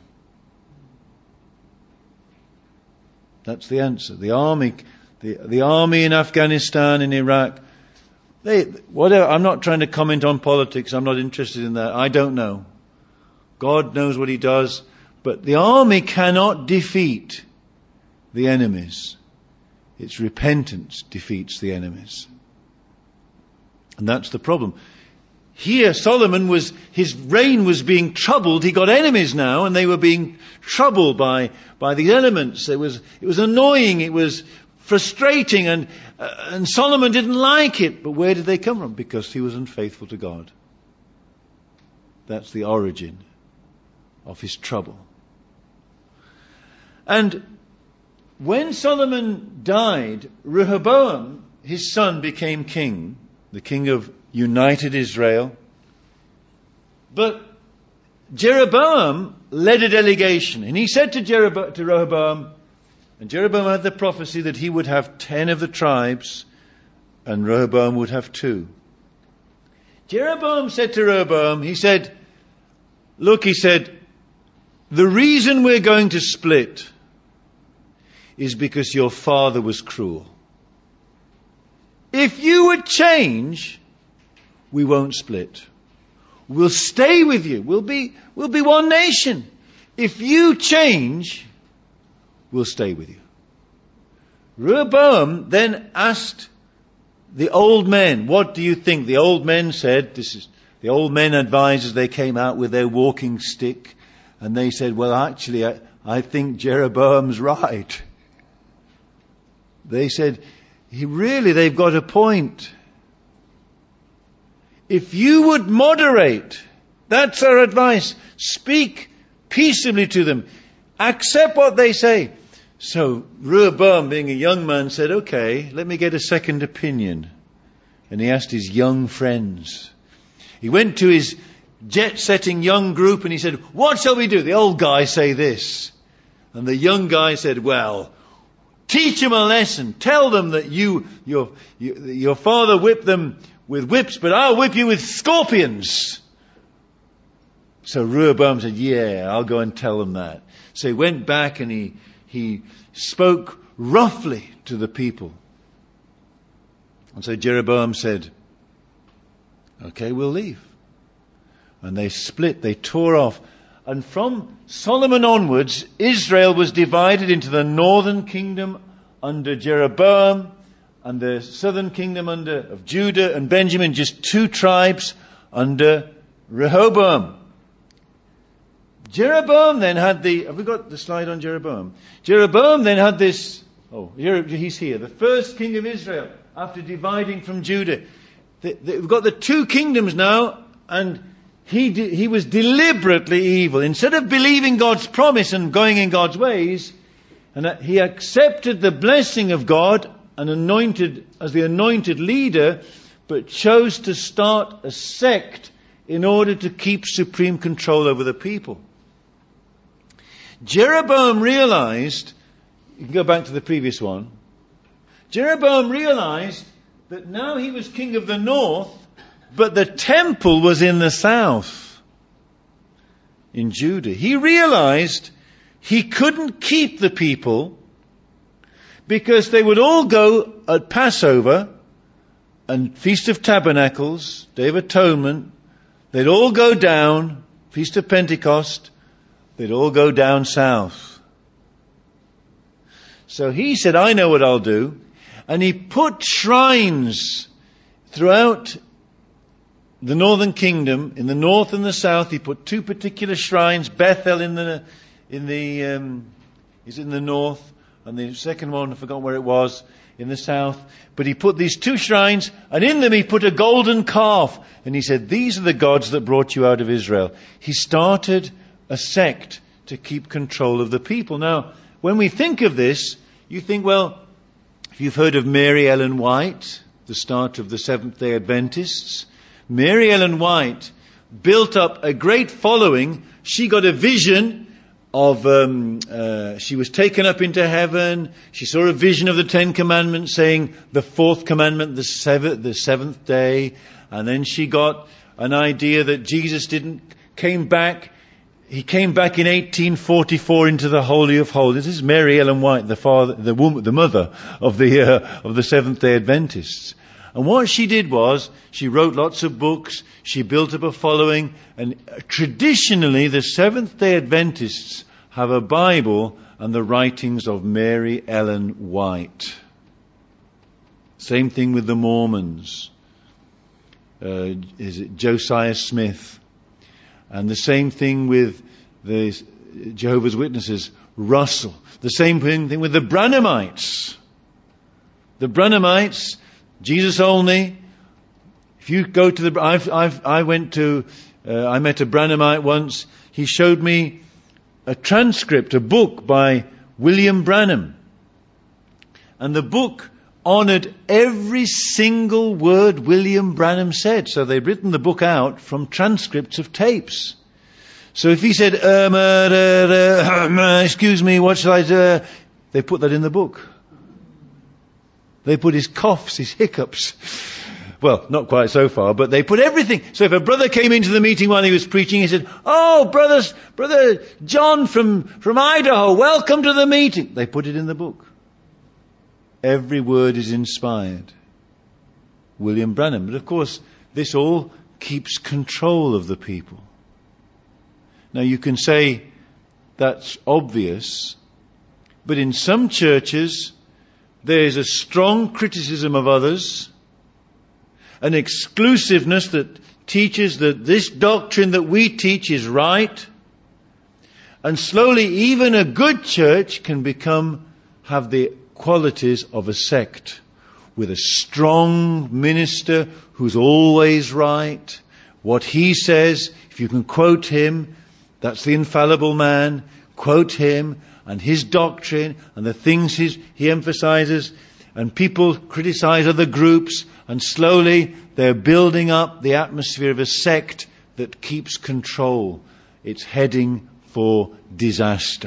That's the answer. The army, the, the army in Afghanistan and Iraq, they, whatever, I'm not trying to comment on politics. I'm not interested in that. I don't know. God knows what he does. But the army cannot defeat the enemies. Its repentance defeats the enemies. And that's the problem. Here, Solomon was, his reign was being troubled. He got enemies now, and they were being troubled by, by the elements. It was, it was annoying. It was frustrating, and, uh, and Solomon didn't like it. But where did they come from? Because he was unfaithful to God. That's the origin of his trouble. And when Solomon died, Rehoboam, his son, became king, the king of united Israel. But Jeroboam led a delegation, and he said to, Jerobo- to Rehoboam, and Jeroboam had the prophecy that he would have ten of the tribes, and Rehoboam would have two. Jeroboam said to Rehoboam, he said, look, he said, the reason we're going to split is because your father was cruel. If you would change, we won't split. We'll stay with you. We'll be, we'll be one nation. If you change, we'll stay with you. Rehoboam then asked the old men, what do you think? The old men said, this is, the old men advised as they came out with their walking stick, and they said, well, actually, I, I think Jeroboam's right. They said, he really, they've got a point. If you would moderate, that's our advice. Speak peaceably to them. Accept what they say. So Rehoboam, being a young man, said, okay, let me get a second opinion. And he asked his young friends. He went to his jet-setting young group and he said, what shall we do? The old guys say this. And the young guy said, well, teach them a lesson. Tell them that you, your, you, your father whipped them with whips, but I'll whip you with scorpions. So Rehoboam said, yeah, I'll go and tell them that. So he went back and he, he spoke roughly to the people. And so Jeroboam said, okay, we'll leave. And they split, they tore off. And from Solomon onwards, Israel was divided into the northern kingdom under Jeroboam and the southern kingdom under of Judah and Benjamin, just two tribes under Rehoboam. Jeroboam then had the, have we got the slide on Jeroboam? Jeroboam then had this, oh, here, he's here, the first king of Israel after dividing from Judah. The, the, we've got the two kingdoms now, and He de- he was deliberately evil. Instead of believing God's promise and going in God's ways, and that he accepted the blessing of God and anointed as the anointed leader, but chose to start a sect in order to keep supreme control over the people. Jeroboam realized, you can go back to the previous one, Jeroboam realized that now he was king of the north, but the temple was in the south, in Judah. He realized he couldn't keep the people because they would all go at Passover and Feast of Tabernacles, Day of Atonement. They'd all go down, Feast of Pentecost. They'd all go down south. So he said, I know what I'll do. And he put shrines throughout the northern kingdom, in the north and the south. He put two particular shrines. Bethel in the in the um, is in the north, and the second one, I forgot where it was, in the south. But he put these two shrines, and in them he put a golden calf. And he said, these are the gods that brought you out of Israel. He started a sect to keep control of the people. Now, when we think of this, you think, well, if you've heard of Mary Ellen White, the start of the Seventh-day Adventists, Mary Ellen White built up a great following. She got a vision of, um, uh, she was taken up into heaven. She saw a vision of the Ten Commandments saying the fourth commandment, the seventh, the seventh day. And then she got an idea that Jesus didn't, came back. He came back in eighteen forty-four into the Holy of Holies. This is Mary Ellen White, the father, the woman, the mother of the, uh, of the Seventh-day Adventists. And what she did was, she wrote lots of books, she built up a following, and traditionally the Seventh-day Adventists have a Bible and the writings of Mary Ellen White. Same thing with the Mormons. Uh, is it Josiah Smith? And the same thing with the Jehovah's Witnesses, Russell. The same thing with the Branhamites. The Branhamites, Jesus only. If you go to the, I've, I've, I went to, uh, I met a Branhamite once. He showed me a transcript, a book by William Branham. And the book honoured every single word William Branham said. So they'd written the book out from transcripts of tapes. So if he said, um, uh, uh, uh, excuse me, what shall I do? They put that in the book. They put his coughs, his hiccups. Well, not quite so far, but they put everything. So if a brother came into the meeting while he was preaching, he said, oh, brothers, brother John from, from Idaho, welcome to the meeting. They put it in the book. Every word is inspired. William Branham. But of course, this all keeps control of the people. Now you can say that's obvious, but in some churches, there is a strong criticism of others, an exclusiveness that teaches that this doctrine that we teach is right. And slowly even a good church can become, have the qualities of a sect, with a strong minister who's always right. What he says, if you can quote him, that's the infallible man. Quote him and his doctrine and the things his, he emphasizes. And people criticize other groups, and slowly they're building up the atmosphere of a sect that keeps control. It's heading for disaster.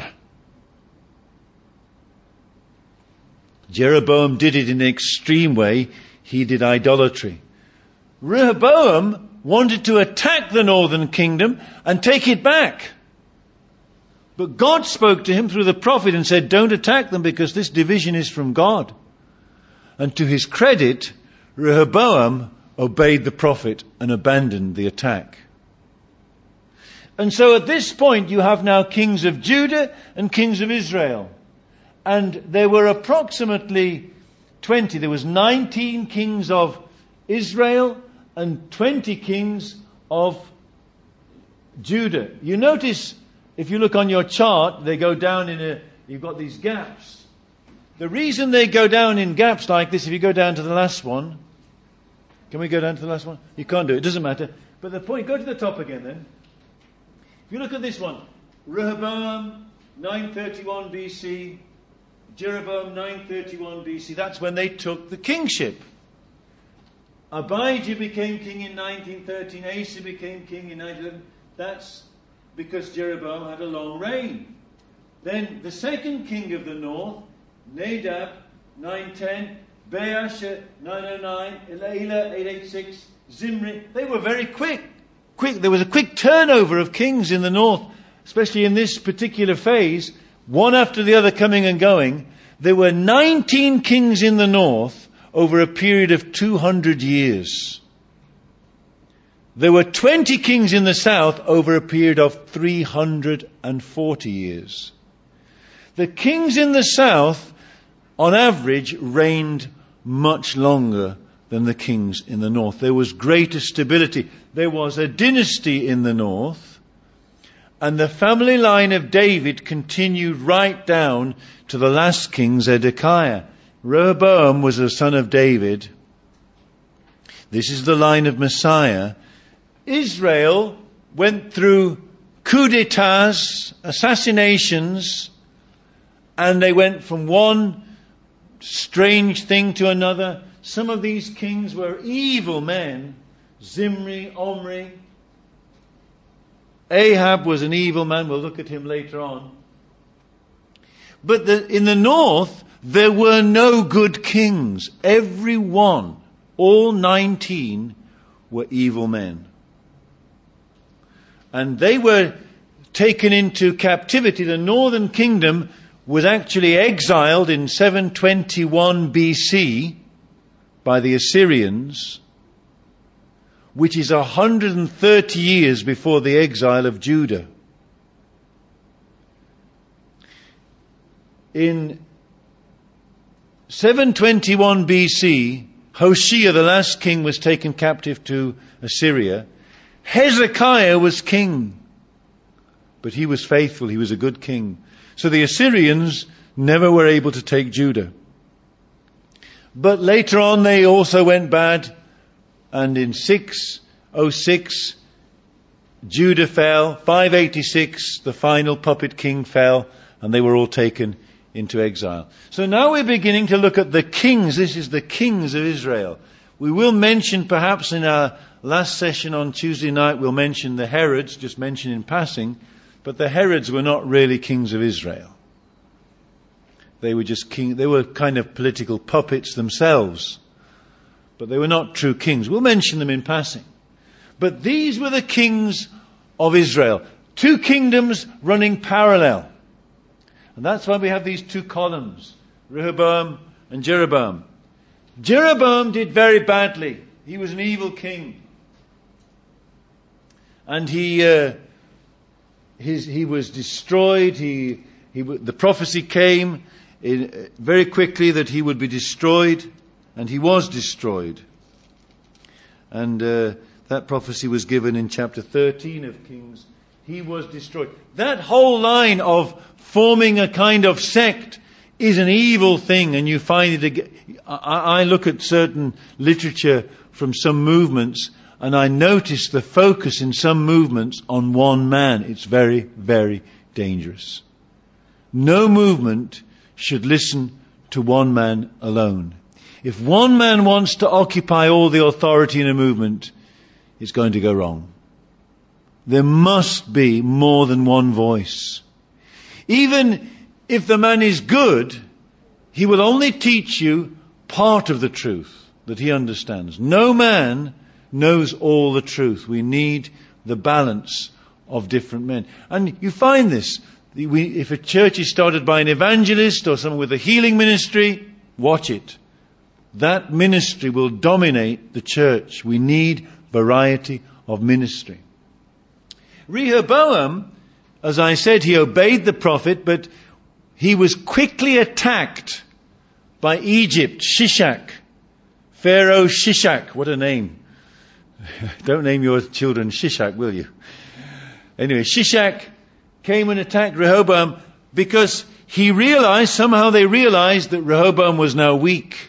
Jeroboam did it in an extreme way. He did idolatry. Rehoboam wanted to attack the northern kingdom and take it back. But God spoke to him through the prophet and said, don't attack them because this division is from God. And to his credit, Rehoboam obeyed the prophet and abandoned the attack. And so at this point you have now kings of Judah and kings of Israel. And there were approximately twenty. There was nineteen kings of Israel and twenty kings of Judah. You notice, if you look on your chart, they go down in a, you've got these gaps. The reason they go down in gaps like this, if you go down to the last one, can we go down to the last one? You can't do it, it doesn't matter. But the point, go to the top again then. If you look at this one, Rehoboam, nine thirty-one B C, Jeroboam, nine thirty-one B C, that's when they took the kingship. Abijah became king in nineteen thirteen, Asa became king in nineteen eleven. That's because Jeroboam had a long reign. Then the second king of the north, Nadab, nine ten, Baasha, nine oh nine, Elah, eight eighty-six, Zimri. They were very quick. Quick. There was a quick turnover of kings in the north, especially in this particular phase, one after the other coming and going. There were nineteen kings in the north over a period of two hundred years. There were twenty kings in the south over a period of three hundred forty years. The kings in the south, on average, reigned much longer than the kings in the north. There was greater stability. There was a dynasty in the north, And the family line of David continued right down to the last king, Zedekiah. Rehoboam was a son of David. This is the line of Messiah. Israel went through coups d'etats, assassinations, and they went from one strange thing to another. Some of these kings were evil men. Zimri, Omri. Ahab was an evil man. We'll look at him later on. But the, in the north, there were no good kings. Every one, all nineteen, were evil men. And they were taken into captivity. The northern kingdom was actually exiled in seven twenty-one B C by the Assyrians, which is one hundred thirty years before the exile of Judah. In seven twenty-one B C, Hoshea, the last king, was taken captive to Assyria. Hezekiah was king, but he was faithful. He was a good king. So the Assyrians never were able to take Judah. But later on they also went bad, and in six oh six Judah fell. five eighty-six the final puppet king fell, and they were all taken into exile. So now we're beginning to look at the kings. This is the kings of Israel. We will mention, perhaps in our last session on Tuesday night, we'll mention the Herods, just mention in passing, but the Herods were not really kings of Israel. They were just king, they were kind of political puppets themselves, but they were not true kings. We'll mention them in passing. But these were the kings of Israel. Two kingdoms running parallel. And that's why we have these two columns, Rehoboam and Jeroboam. Jeroboam did very badly. He was an evil king. And he uh, his, he was destroyed. He, he the prophecy came in, uh, very quickly that he would be destroyed, and he was destroyed. And uh, that prophecy was given in chapter thirteen of Kings. He was destroyed. That whole line of forming a kind of sect is an evil thing, and you find it again. I, I look at certain literature from some movements, and I notice the focus in some movements on one man. It's very, very dangerous. No movement should listen to one man alone. If one man wants to occupy all the authority in a movement, it's going to go wrong. There must be more than one voice. Even if the man is good, he will only teach you part of the truth that he understands. No man knows all the truth. We need the balance of different men. And you find this. We, if a church is started by an evangelist or someone with a healing ministry, watch it. That ministry will dominate the church. We need variety of ministry. Rehoboam, as I said, he obeyed the prophet, but he was quickly attacked by Egypt, Shishak. Pharaoh Shishak, what a name. Don't name your children Shishak, will you? Anyway, Shishak came and attacked Rehoboam because he realized, somehow they realized that Rehoboam was now weak.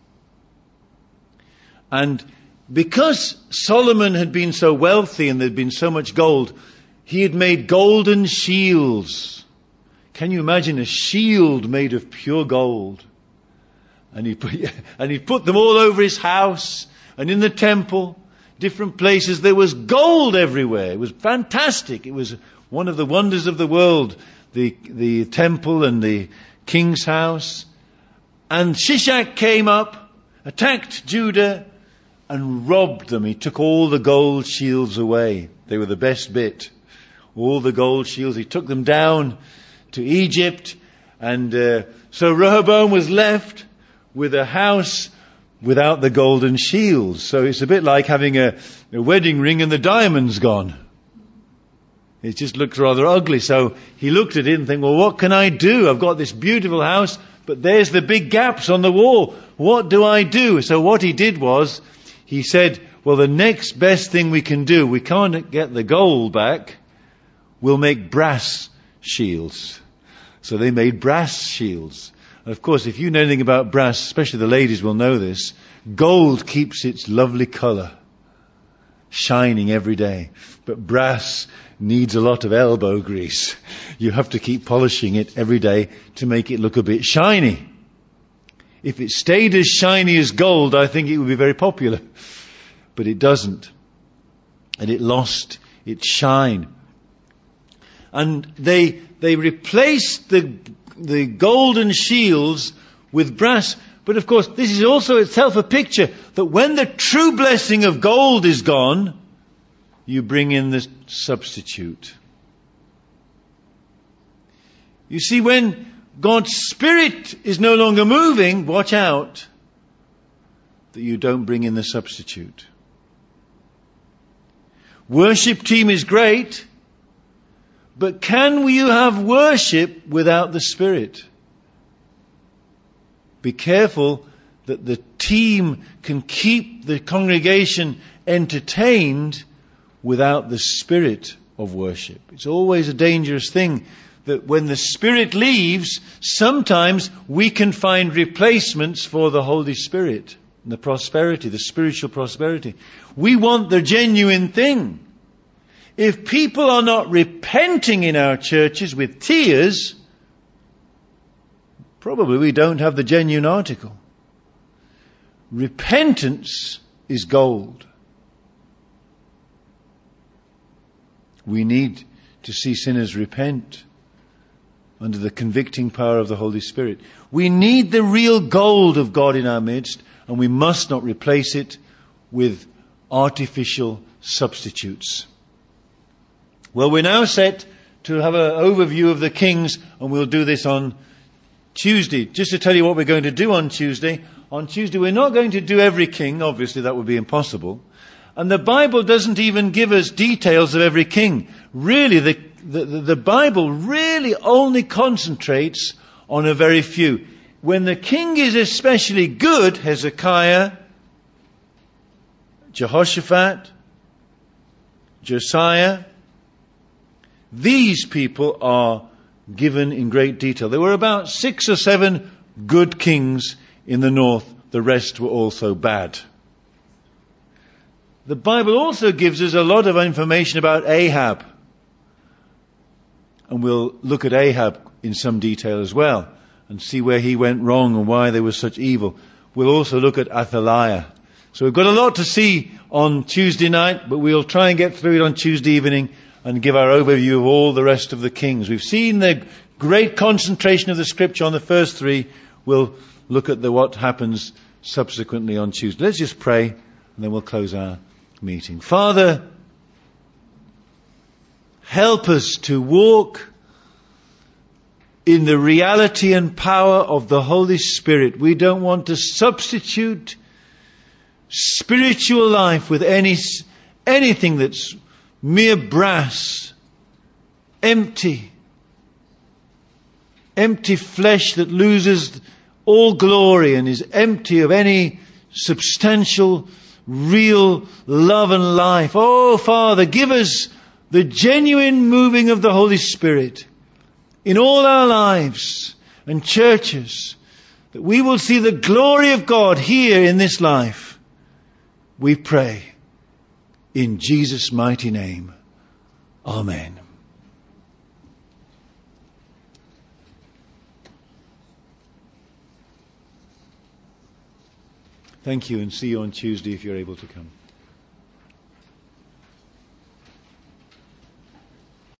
And because Solomon had been so wealthy and there had been so much gold, he had made golden shields. Can you imagine a shield made of pure gold? And he put, and he put them all over his house and in the temple, different places. There was gold everywhere. It was fantastic. It was one of the wonders of the world, the, the temple and the king's house. And Shishak came up, attacked Judah, and robbed them. He took all the gold shields away. They were the best bit. All the gold shields. He took them down to Egypt. And uh, so Rehoboam was left with a house without the golden shields. So it's a bit like having a, a wedding ring and the diamond's gone. It just looks rather ugly. So he looked at it and think, well, what can I do? I've got this beautiful house, but there's the big gaps on the wall. What do I do? So what he did was, he said, well, the next best thing we can do, we can't get the gold back. will make brass shields. So they made brass shields. And of course, if you know anything about brass, especially the ladies will know this, gold keeps its lovely colour, shining every day. But brass needs a lot of elbow grease. You have to keep polishing it every day to make it look a bit shiny. If it stayed as shiny as gold, I think it would be very popular. But it doesn't. And it lost its shine. And they they replaced the the golden shields with brass. But of course, this is also itself a picture that when the true blessing of gold is gone, you bring in the substitute. You see, when God's Spirit is no longer moving, watch out that you don't bring in the substitute. Worship team is great, but can you have worship without the Spirit? Be careful that the team can keep the congregation entertained without the spirit of worship. It's always a dangerous thing that when the Spirit leaves, sometimes we can find replacements for the Holy Spirit and the prosperity, the spiritual prosperity. We want the genuine thing. If people are not repenting in our churches with tears, probably we don't have the genuine article. Repentance is gold. We need to see sinners repent under the convicting power of the Holy Spirit. We need the real gold of God in our midst, and we must not replace it with artificial substitutes. Well, we're now set to have an overview of the kings, and we'll do this on Tuesday. Just to tell you what we're going to do on Tuesday. On Tuesday, we're not going to do every king. Obviously, that would be impossible. And the Bible doesn't even give us details of every king. Really, the, the, the Bible really only concentrates on a very few. When the king is especially good, Hezekiah, Jehoshaphat, Josiah, these people are given in great detail. There were about six or seven good kings in the north. The rest were also bad. The Bible also gives us a lot of information about Ahab. And we'll look at Ahab in some detail as well and see where he went wrong and why there was such evil. We'll also look at Athaliah. So we've got a lot to see on Tuesday night, but we'll try and get through it on Tuesday evening and give our overview of all the rest of the kings. We've seen the great concentration of the scripture on the first three. We'll look at the, what happens subsequently on Tuesday. Let's just pray and then we'll close our meeting. Father, help us to walk in the reality and power of the Holy Spirit. We don't want to substitute spiritual life with any anything that's mere brass, empty, empty flesh that loses all glory and is empty of any substantial, real love and life. Oh, Father, give us the genuine moving of the Holy Spirit in all our lives and churches, that we will see the glory of God here in this life. We pray in Jesus' mighty name. Amen. Thank you, and see you on Tuesday if you're able to come.